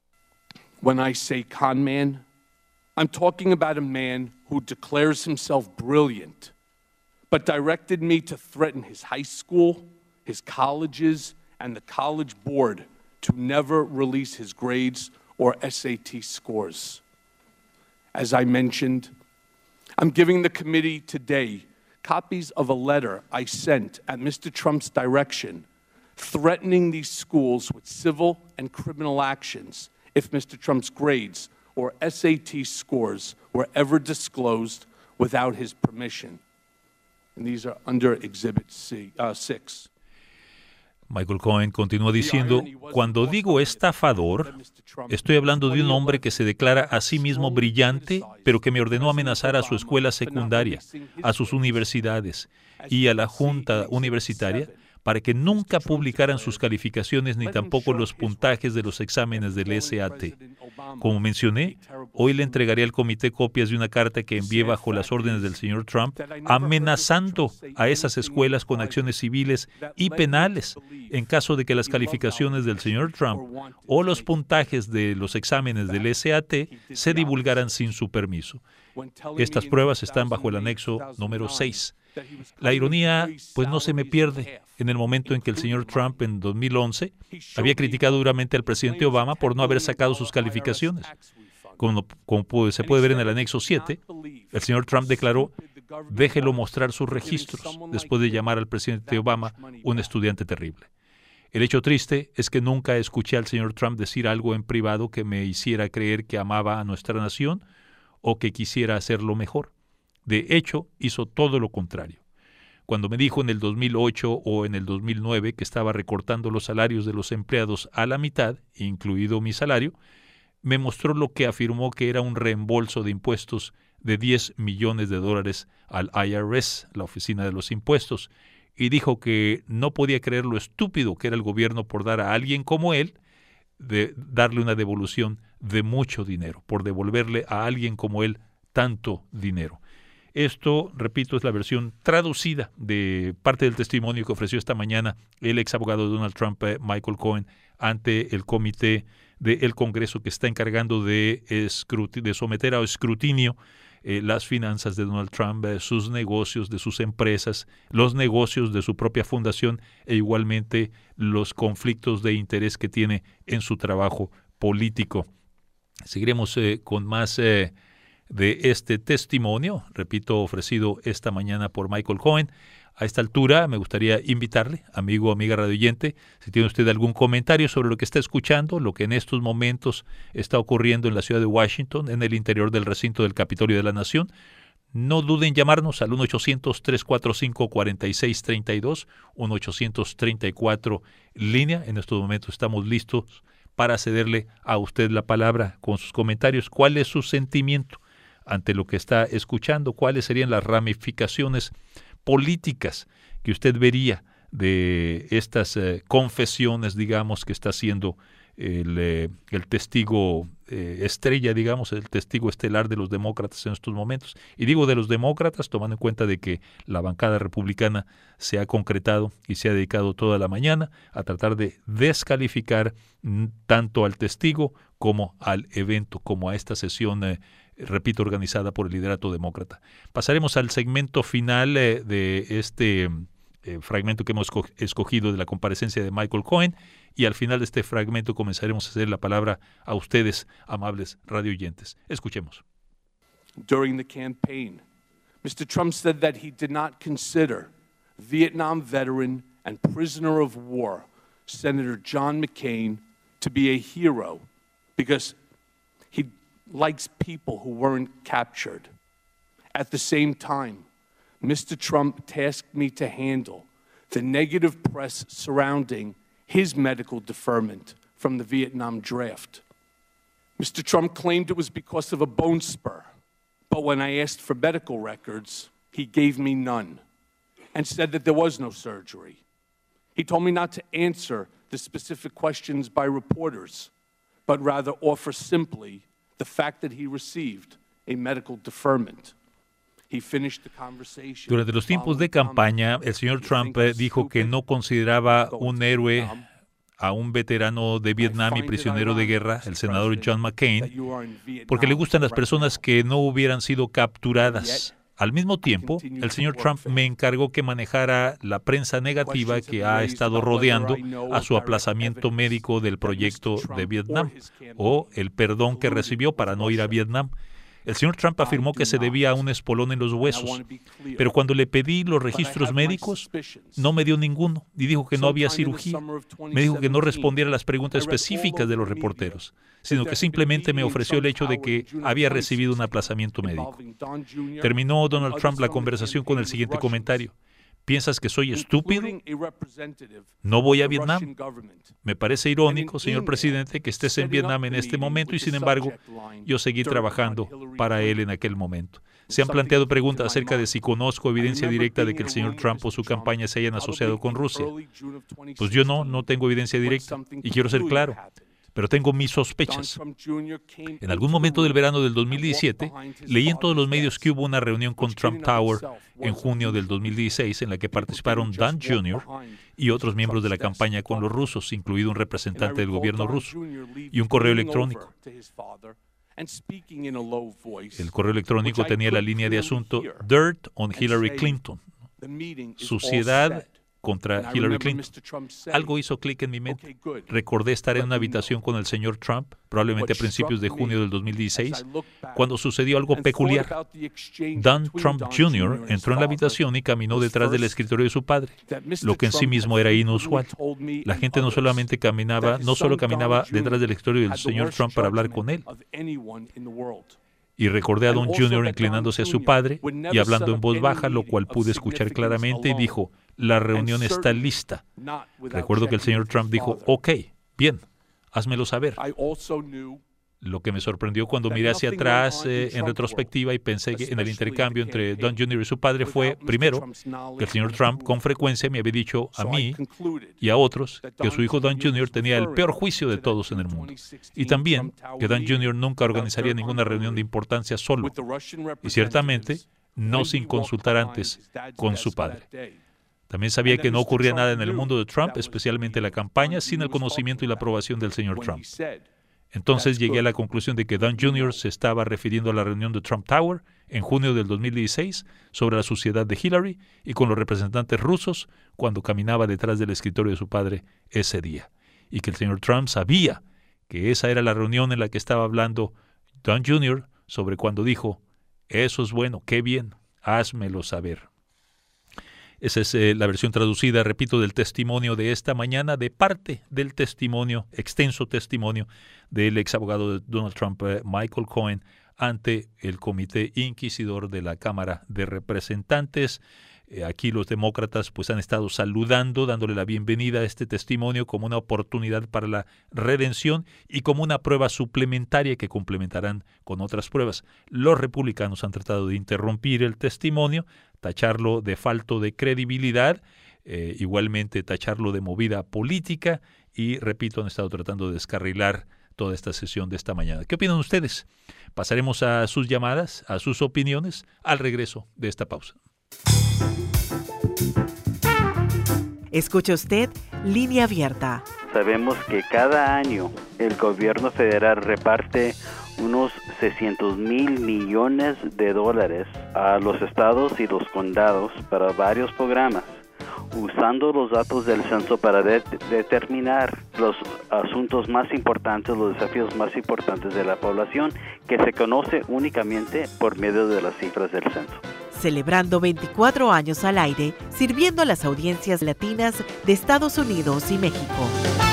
When I say con man, I'm talking about a man who declares himself brilliant, but directed me to threaten his high school, his colleges, and the College Board to never release his grades or SAT scores. As I mentioned, I'm giving the committee today copies of a letter I sent at Mr. Trump's direction threatening these schools with civil and criminal actions if Mr. Trump's grades or SAT scores were ever disclosed without his permission. And these are under Exhibit 6. Michael Cohen continúa diciendo, cuando digo estafador, estoy hablando de un hombre que se declara a sí mismo brillante, pero que me ordenó amenazar a su escuela secundaria, a sus universidades y a la junta universitaria para que nunca publicaran sus calificaciones ni tampoco los puntajes de los exámenes del SAT. Como mencioné, hoy le entregaré al comité copias de una carta que envié bajo las órdenes del señor Trump, amenazando a esas escuelas con acciones civiles y penales en caso de que las calificaciones del señor Trump o los puntajes de los exámenes del SAT se divulgaran sin su permiso. Estas pruebas están bajo el anexo número 6. La ironía, pues, no se me pierde en el momento en que el señor Trump en 2011 había criticado duramente al presidente Obama por no haber sacado sus calificaciones. Como se puede ver en el anexo 7, el señor Trump declaró, déjelo mostrar sus registros, después de llamar al presidente Obama un estudiante terrible. El hecho triste es que nunca escuché al señor Trump decir algo en privado que me hiciera creer que amaba a nuestra nación o que quisiera hacerlo mejor. De hecho, hizo todo lo contrario. Cuando me dijo en el 2008 o en el 2009 que estaba recortando los salarios de los empleados a la mitad, incluido mi salario, me mostró lo que afirmó que era un reembolso de impuestos de $10 millones al IRS, la Oficina de los Impuestos, y dijo que no podía creer lo estúpido que era el gobierno por dar a alguien como él, de darle una devolución de mucho dinero, por devolverle a alguien como él tanto dinero. Esto, repito, es la versión traducida de parte del testimonio que ofreció esta mañana el ex abogado de Donald Trump, Michael Cohen, ante el comité del Congreso que está encargando de someter a escrutinio las finanzas de Donald Trump, sus negocios, de sus empresas, los negocios de su propia fundación e igualmente los conflictos de interés que tiene en su trabajo político. Seguiremos con más de este testimonio, repito, ofrecido esta mañana por Michael Cohen. A esta altura me gustaría invitarle, amigo o amiga radioyente, si tiene usted algún comentario sobre lo que está escuchando, lo que en estos momentos está ocurriendo en la ciudad de Washington, en el interior del recinto del Capitolio de la Nación, no duden en llamarnos al 1-800-345-4632, 1-834 línea. En estos momentos estamos listos para cederle a usted la palabra con sus comentarios. ¿Cuál es su sentimiento ante lo que está escuchando? ¿Cuáles serían las ramificaciones políticas que usted vería de estas confesiones, digamos, que está haciendo el testigo estrella, digamos, el testigo estelar de los demócratas en estos momentos? Y digo de los demócratas tomando en cuenta de que la bancada republicana se ha concretado y se ha dedicado toda la mañana a tratar de descalificar tanto al testigo como al evento, como a esta sesión repito, organizada por el liderato demócrata. Pasaremos al segmento final de este fragmento que hemos escogido de la comparecencia de Michael Cohen, y al final de este fragmento comenzaremos a hacer la palabra a ustedes, amables radioyentes. Escuchemos. During the campaign, Mr. Trump said that he did not consider Vietnam veteran and prisoner of war Senator John McCain to be a hero because he likes people who weren't captured. At the same time, Mr. Trump tasked me to handle the negative press surrounding his medical deferment from the Vietnam draft. Mr. Trump claimed it was because of a bone spur, but when I asked for medical records, he gave me none and said that there was no surgery. He told me not to answer the specific questions by reporters, but rather offer simply the fact that he received a medical deferment. Durante los tiempos de campaña, el señor Trump dijo que no consideraba un héroe a un veterano de Vietnam y prisionero de guerra, el senador John McCain, porque le gustan las personas que no hubieran sido capturadas. Al mismo tiempo, el señor Trump me encargó que manejara la prensa negativa que ha estado rodeando a su aplazamiento médico del proyecto de Vietnam o el perdón que recibió para no ir a Vietnam. El señor Trump afirmó que se debía a un espolón en los huesos, pero cuando le pedí los registros médicos, no me dio ninguno y dijo que no había cirugía. Me dijo que no respondiera a las preguntas específicas de los reporteros, sino que simplemente me ofreció el hecho de que había recibido un aplazamiento médico. Terminó Donald Trump la conversación con el siguiente comentario. ¿Piensas que soy estúpido? No voy a Vietnam. Me parece irónico, señor presidente, que estés en Vietnam en este momento y, sin embargo, yo seguí trabajando para él en aquel momento. Se han planteado preguntas acerca de si conozco evidencia directa de que el señor Trump o su campaña se hayan asociado con Rusia. Pues yo no tengo evidencia directa y quiero ser claro. Pero tengo mis sospechas. En algún momento del verano del 2017, leí en todos los medios que hubo una reunión con Trump Tower en junio del 2016 en la que participaron Don Jr. y otros miembros de la campaña con los rusos, incluido un representante del gobierno ruso, y un correo electrónico. El correo electrónico tenía la línea de asunto Dirt on Hillary Clinton, suciedad contra Hillary Clinton. Algo hizo clic en mi mente. Recordé estar en una habitación con el señor Trump, probablemente a principios de junio del 2016, cuando sucedió algo peculiar. Don Trump Jr. entró en la habitación y caminó detrás del escritorio de su padre, lo que en sí mismo era inusual. La gente no solo caminaba detrás del escritorio del señor Trump para hablar con él. Y recordé a Don Jr. inclinándose a su padre y hablando en voz baja, lo cual pude escuchar claramente, y dijo, la reunión está lista. Recuerdo que el señor Trump dijo, ok, bien, házmelo saber. Lo que me sorprendió cuando miré hacia atrás en retrospectiva y pensé que en el intercambio entre Don Jr. y su padre fue, primero, que el señor Trump con frecuencia me había dicho a mí y a otros que su hijo Don Jr. tenía el peor juicio de todos en el mundo. Y también que Don Jr. nunca organizaría ninguna reunión de importancia solo. Y ciertamente no sin consultar antes con su padre. También sabía que no ocurría nada en el mundo de Trump, especialmente la campaña, sin el conocimiento y la aprobación del señor Trump. Entonces llegué a la conclusión de que Don Jr. se estaba refiriendo a la reunión de Trump Tower en junio del 2016 sobre la suciedad de Hillary y con los representantes rusos cuando caminaba detrás del escritorio de su padre ese día. Y que el señor Trump sabía que esa era la reunión en la que estaba hablando Don Jr. sobre cuando dijo, eso es bueno, qué bien, házmelo saber. Esa es la versión traducida, repito, del testimonio de esta mañana, de parte del testimonio, extenso testimonio del ex abogado de Donald Trump, Michael Cohen, ante el Comité Inquisidor de la Cámara de Representantes. Aquí los demócratas pues han estado saludando, dándole la bienvenida a este testimonio como una oportunidad para la redención y como una prueba suplementaria que complementarán con otras pruebas. Los republicanos han tratado de interrumpir el testimonio, tacharlo de falto de credibilidad, igualmente tacharlo de movida política y, repito, han estado tratando de descarrilar toda esta sesión de esta mañana. ¿Qué opinan ustedes? Pasaremos a sus llamadas, a sus opiniones, al regreso de esta pausa. Escucha usted Línea Abierta. Sabemos que cada año el gobierno federal reparte unos 600,000 millones de dólares a los estados y los condados para varios programas, usando los datos del censo para determinar los asuntos más importantes, los desafíos más importantes de la población, que se conoce únicamente por medio de las cifras del censo. Celebrando 24 años al aire, sirviendo a las audiencias latinas de Estados Unidos y México.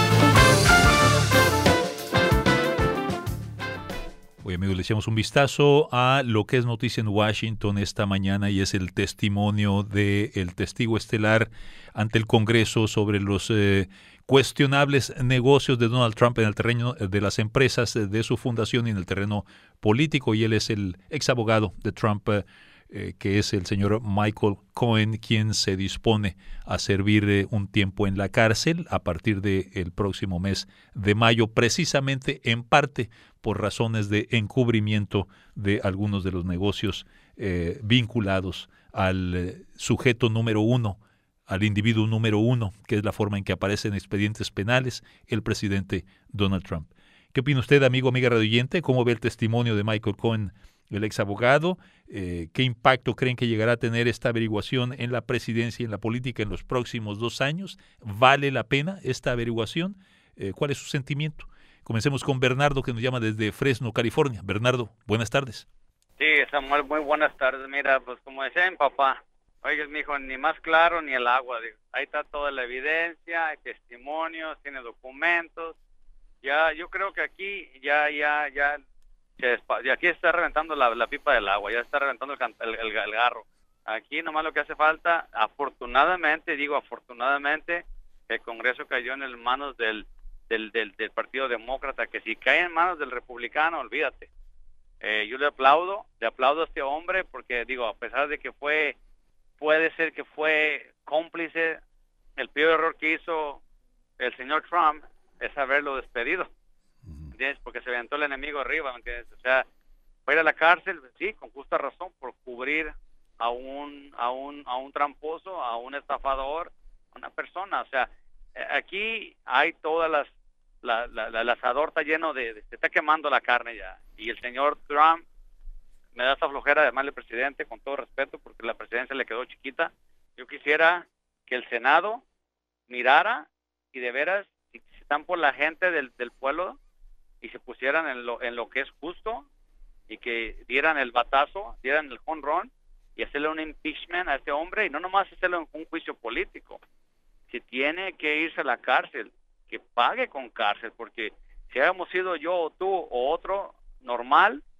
Hoy, amigos, le echamos un vistazo a lo que es noticia en Washington esta mañana y es el testimonio del testigo estelar ante el Congreso sobre los cuestionables negocios de Donald Trump en el terreno de las empresas de su fundación y en el terreno político. Y él es el ex abogado de Trump, que es el señor Michael Cohen, quien se dispone a servir un tiempo en la cárcel a partir del próximo mes de mayo, precisamente en parte por razones de encubrimiento de algunos de los negocios vinculados al sujeto número uno, al individuo número uno, que es la forma en que aparece en expedientes penales el presidente Donald Trump. ¿Qué opina usted, amigo, amiga radioyente? ¿Cómo ve el testimonio de Michael Cohen, el ex abogado? ¿Qué impacto creen que llegará a tener esta averiguación en la presidencia y en la política en los próximos 2 años? ¿Vale la pena esta averiguación? ¿Cuál es su sentimiento? Comencemos con Bernardo, que nos llama desde Fresno, California. Bernardo, buenas tardes. Sí, Samuel, muy buenas tardes. Mira, pues como decía mi papá, oye, mijo, ni más claro ni el agua. Digo, ahí está toda la evidencia, hay testimonios, tiene documentos. Ya, yo creo que aquí y aquí está reventando la pipa del agua, ya está reventando el garro. Aquí nomás lo que hace falta, afortunadamente, el Congreso cayó en las manos del Partido Demócrata, que si cae en manos del republicano, olvídate. Yo le aplaudo a este hombre, porque digo, a pesar de que puede ser que fue cómplice, el peor error que hizo el señor Trump es haberlo despedido. ¿Entiendes? Porque se aventó el enemigo arriba, ¿me entiendes? O sea, va a ir a la cárcel, sí, con justa razón, por cubrir a un tramposo, a un estafador, a una persona. O sea, aquí hay todas el asador está lleno se está quemando la carne ya. Y el señor Trump me da esta flojera de llamarle presidente, con todo respeto, porque la presidencia le quedó chiquita. Yo quisiera que el Senado mirara y de veras, si están por la gente del pueblo, y se pusieran en lo que es justo y que dieran el batazo, dieran el home run y hacerle un impeachment a este hombre, y no nomás hacerlo en un juicio político. Si tiene que irse a la cárcel, que pague con cárcel, porque si hayamos sido yo o tú o otro normal,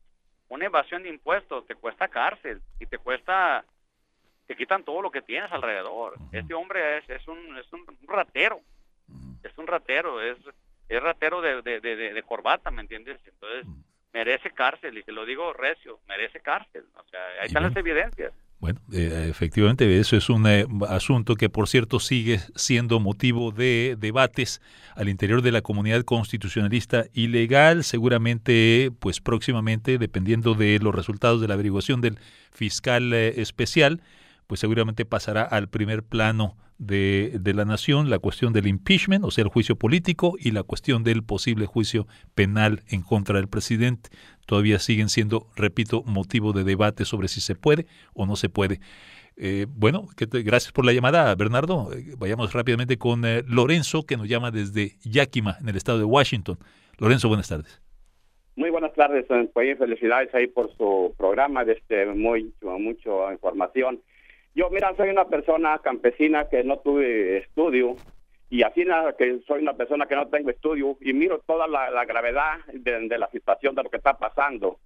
una evasión de impuestos te cuesta cárcel y te quitan todo lo que tienes alrededor. Este hombre es un ratero, es un ratero, es ratero de corbata, ¿me entiendes? Entonces merece cárcel, y te lo digo recio, merece cárcel. O sea, ahí están las evidencias. Bueno, efectivamente, eso es un asunto que, por cierto, sigue siendo motivo de debates al interior de la comunidad constitucionalista y legal. Seguramente, pues próximamente, dependiendo de los resultados de la averiguación del fiscal especial, pues seguramente pasará al primer plano de la nación la cuestión del impeachment, o sea, el juicio político, y la cuestión del posible juicio penal en contra del presidente. Todavía siguen siendo, repito, motivo de debate sobre si se puede o no se puede. Gracias por la llamada, Bernardo. Vayamos rápidamente con Lorenzo, que nos llama desde Yakima, en el estado de Washington. Lorenzo, buenas tardes. Muy buenas tardes, pues felicidades ahí por su programa, mucha información. Yo, mira, soy una persona campesina que no tuve estudio, y así nada, que soy una persona que no tengo estudio, y miro toda la gravedad de la situación, de lo que está pasando.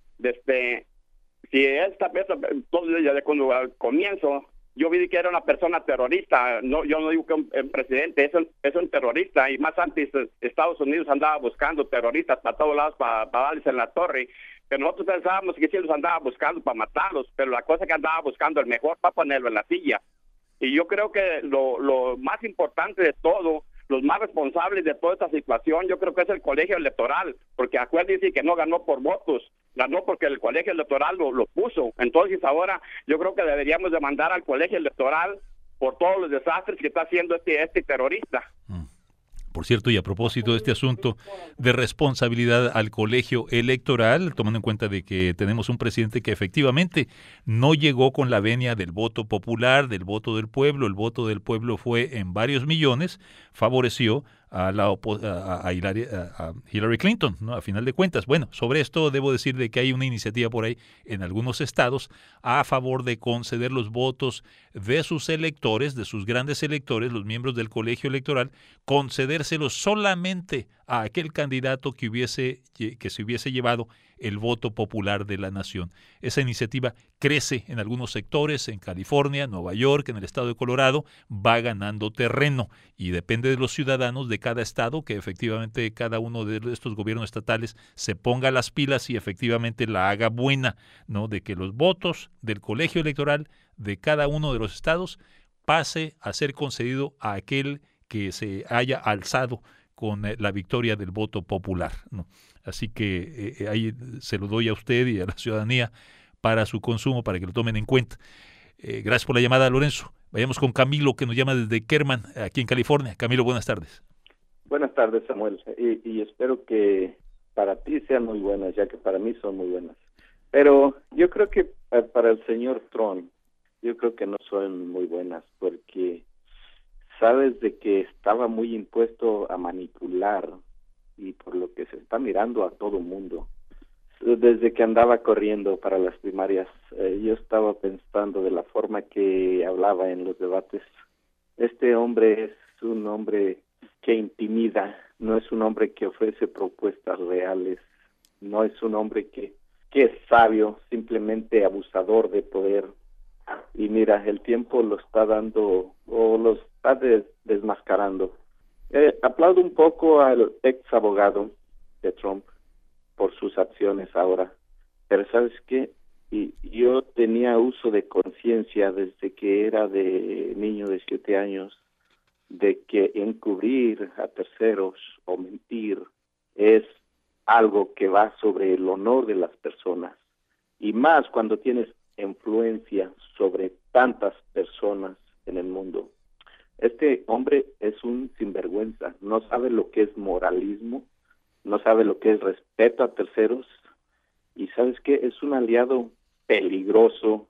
Si esta persona, desde cuando al comienzo, yo vi que era una persona terrorista. No, yo no digo que un presidente es un terrorista, y más antes Estados Unidos andaba buscando terroristas para todos lados para darles en la torre. Pero nosotros pensábamos que sí los andaba buscando para matarlos, pero la cosa que andaba buscando el mejor para ponerlo en la silla. Y yo creo que lo más importante de todo, los más responsables de toda esta situación, yo creo que es el colegio electoral, porque acuérdense que no ganó por votos, ganó porque el colegio electoral lo puso. Entonces ahora yo creo que deberíamos demandar al colegio electoral por todos los desastres que está haciendo este terrorista. Por cierto, y a propósito de este asunto de responsabilidad al colegio electoral, tomando en cuenta de que tenemos un presidente que efectivamente no llegó con la venia del voto popular, del voto del pueblo. El voto del pueblo fue en varios millones, favoreció a Hillary Clinton, ¿no? A final de cuentas. Bueno, sobre esto debo decir de que hay una iniciativa por ahí en algunos estados a favor de conceder los votos de sus electores, de sus grandes electores, los miembros del colegio electoral, concedérselos solamente a aquel candidato que se hubiese llevado el voto popular de la nación. Esa iniciativa crece en algunos sectores, en California, Nueva York, en el estado de Colorado, va ganando terreno, y depende de los ciudadanos de cada estado que efectivamente cada uno de estos gobiernos estatales se ponga las pilas y efectivamente la haga buena, ¿no? De que los votos del colegio electoral de cada uno de los estados pase a ser concedido a aquel que se haya alzado con la victoria del voto popular, ¿no? Así que ahí se lo doy a usted y a la ciudadanía para su consumo, para que lo tomen en cuenta. Gracias por la llamada, Lorenzo. Vayamos con Camilo, que nos llama desde Kerman, aquí en California. Camilo, buenas tardes. Buenas tardes, Samuel, y espero que para ti sean muy buenas, ya que para mí son muy buenas. Pero yo creo que para el señor Trump, yo creo que no son muy buenas, porque sabes de que estaba muy impuesto a manipular, y por lo que se está mirando a todo mundo. Desde que andaba corriendo para las primarias, yo estaba pensando de la forma que hablaba en los debates. Este hombre es un hombre que intimida, no es un hombre que ofrece propuestas reales, no es un hombre que es sabio, simplemente abusador de poder. Y mira, el tiempo lo está dando, o lo está desmascarando. Aplaudo un poco al ex abogado de Trump por sus acciones ahora, pero ¿sabes qué? Y yo tenía uso de conciencia desde que era de niño de 7 años, de que encubrir a terceros o mentir es algo que va sobre el honor de las personas, y más cuando tienes influencia sobre tantas personas en el mundo. Este hombre es un sinvergüenza, no sabe lo que es moralismo, no sabe lo que es respeto a terceros, y ¿sabes qué? Es un aliado peligroso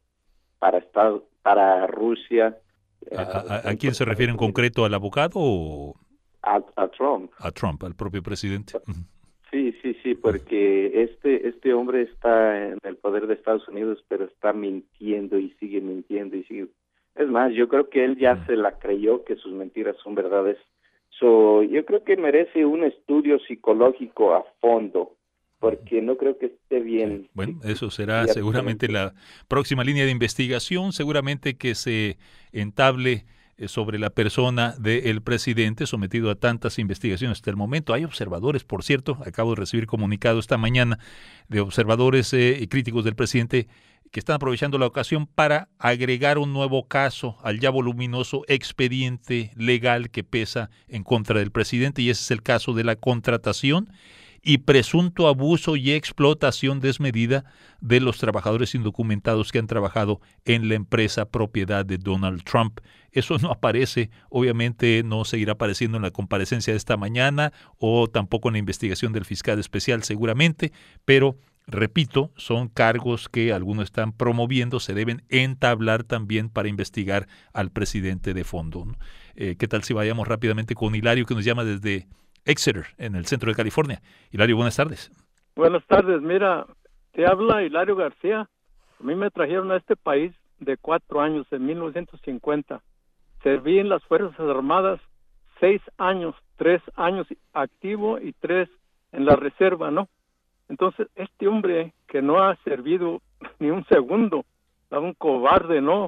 para Rusia. ¿A quién se refiere en concreto? ¿Al abogado o...? A Trump. A Trump, al propio presidente. Sí, porque este hombre está en el poder de Estados Unidos, pero está mintiendo y sigue mintiendo y sigue. Es más, yo creo que él ya se la creyó que sus mentiras son verdades. Yo creo que merece un estudio psicológico a fondo, porque no creo que esté bien. Bueno, eso será seguramente la próxima línea de investigación, seguramente que se entable sobre la persona del presidente, sometido a tantas investigaciones hasta el momento. Hay observadores, por cierto, acabo de recibir comunicado esta mañana de observadores y críticos del presidente que están aprovechando la ocasión para agregar un nuevo caso al ya voluminoso expediente legal que pesa en contra del presidente, y ese es el caso de la contratación y presunto abuso y explotación desmedida de los trabajadores indocumentados que han trabajado en la empresa propiedad de Donald Trump. Eso no aparece, obviamente no seguirá apareciendo en la comparecencia de esta mañana o tampoco en la investigación del fiscal especial seguramente, pero repito, son cargos que algunos están promoviendo, se deben entablar también para investigar al presidente de fondo, ¿no? ¿Qué tal si vayamos rápidamente con Hilario, que nos llama desde Exeter, en el centro de California? Hilario, buenas tardes. Buenas tardes, mira, te habla Hilario García. A mí me trajeron a este país de 4 años, en 1950. Serví en las Fuerzas Armadas 6 años, 3 años activo y 3 en la reserva, ¿no? Entonces, este hombre que no ha servido ni un segundo, es un cobarde, ¿no?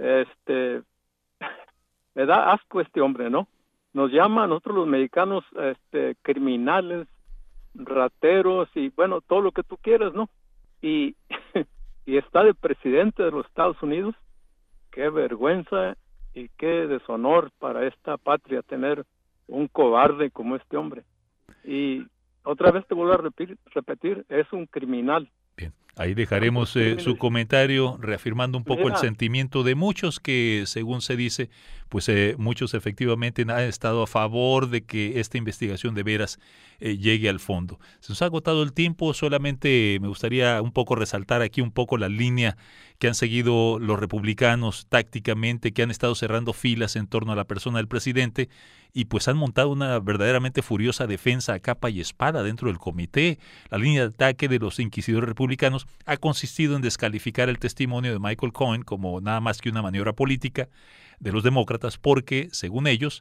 Me da asco este hombre, ¿no? Nos llama a nosotros los mexicanos criminales, rateros y bueno, todo lo que tú quieras, ¿no? Y está de presidente de los Estados Unidos. Qué vergüenza y qué deshonor para esta patria tener un cobarde como este hombre. Y otra vez te vuelvo a repetir, es un criminal. Bien, ahí dejaremos su comentario reafirmando un poco el sentimiento de muchos que, según se dice, pues muchos efectivamente han estado a favor de que esta investigación de veras llegue al fondo. Se nos ha agotado el tiempo, solamente me gustaría un poco resaltar aquí un poco la línea que han seguido los republicanos tácticamente, que han estado cerrando filas en torno a la persona del presidente y pues han montado una verdaderamente furiosa defensa a capa y espada dentro del comité. La línea de ataque de los inquisidores republicanos ha consistido en descalificar el testimonio de Michael Cohen como nada más que una maniobra política de los demócratas porque, según ellos,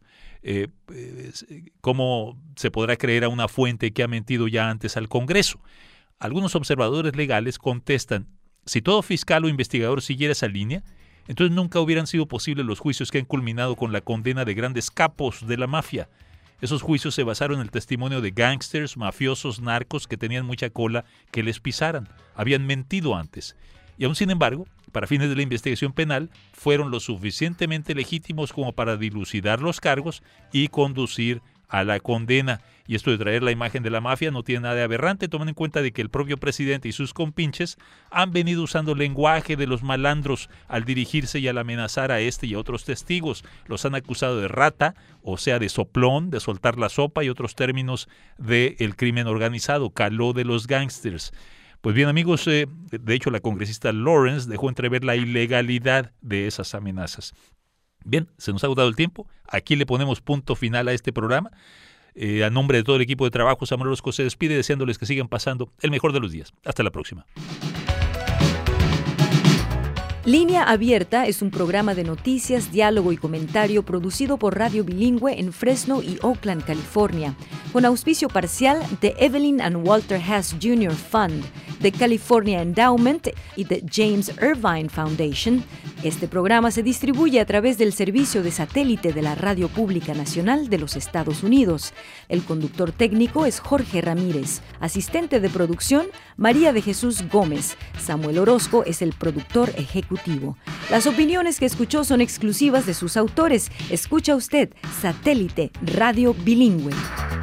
¿cómo se podrá creer a una fuente que ha mentido ya antes al Congreso? Algunos observadores legales contestan: si todo fiscal o investigador siguiera esa línea, entonces nunca hubieran sido posibles los juicios que han culminado con la condena de grandes capos de la mafia. Esos juicios se basaron en el testimonio de gángsters, mafiosos, narcos que tenían mucha cola que les pisaran. Habían mentido antes. Y aún sin embargo, para fines de la investigación penal, fueron lo suficientemente legítimos como para dilucidar los cargos y conducir a la condena. Y esto de traer la imagen de la mafia no tiene nada de aberrante, tomando en cuenta de que el propio presidente y sus compinches han venido usando el lenguaje de los malandros al dirigirse y al amenazar a este y a otros testigos. Los han acusado de rata, o sea, de soplón, de soltar la sopa y otros términos del crimen organizado, caló de los gángsters. Pues bien, amigos, de hecho la congresista Lawrence dejó entrever la ilegalidad de esas amenazas. Bien, se nos ha agotado el tiempo. Aquí le ponemos punto final a este programa. A nombre de todo el equipo de trabajo, Samuel Orozco se despide deseándoles que sigan pasando el mejor de los días. Hasta la próxima. Línea Abierta es un programa de noticias, diálogo y comentario producido por Radio Bilingüe en Fresno y Oakland, California, con auspicio parcial de Evelyn and Walter Haas Jr. Fund, de California Endowment y de James Irvine Foundation. Este programa se distribuye a través del servicio de satélite de la Radio Pública Nacional de los Estados Unidos. El conductor técnico es Jorge Ramírez. Asistente de producción, María de Jesús Gómez. Samuel Orozco es el productor ejecutivo. Las opiniones que escuchó son exclusivas de sus autores. Escucha usted Satélite Radio Bilingüe.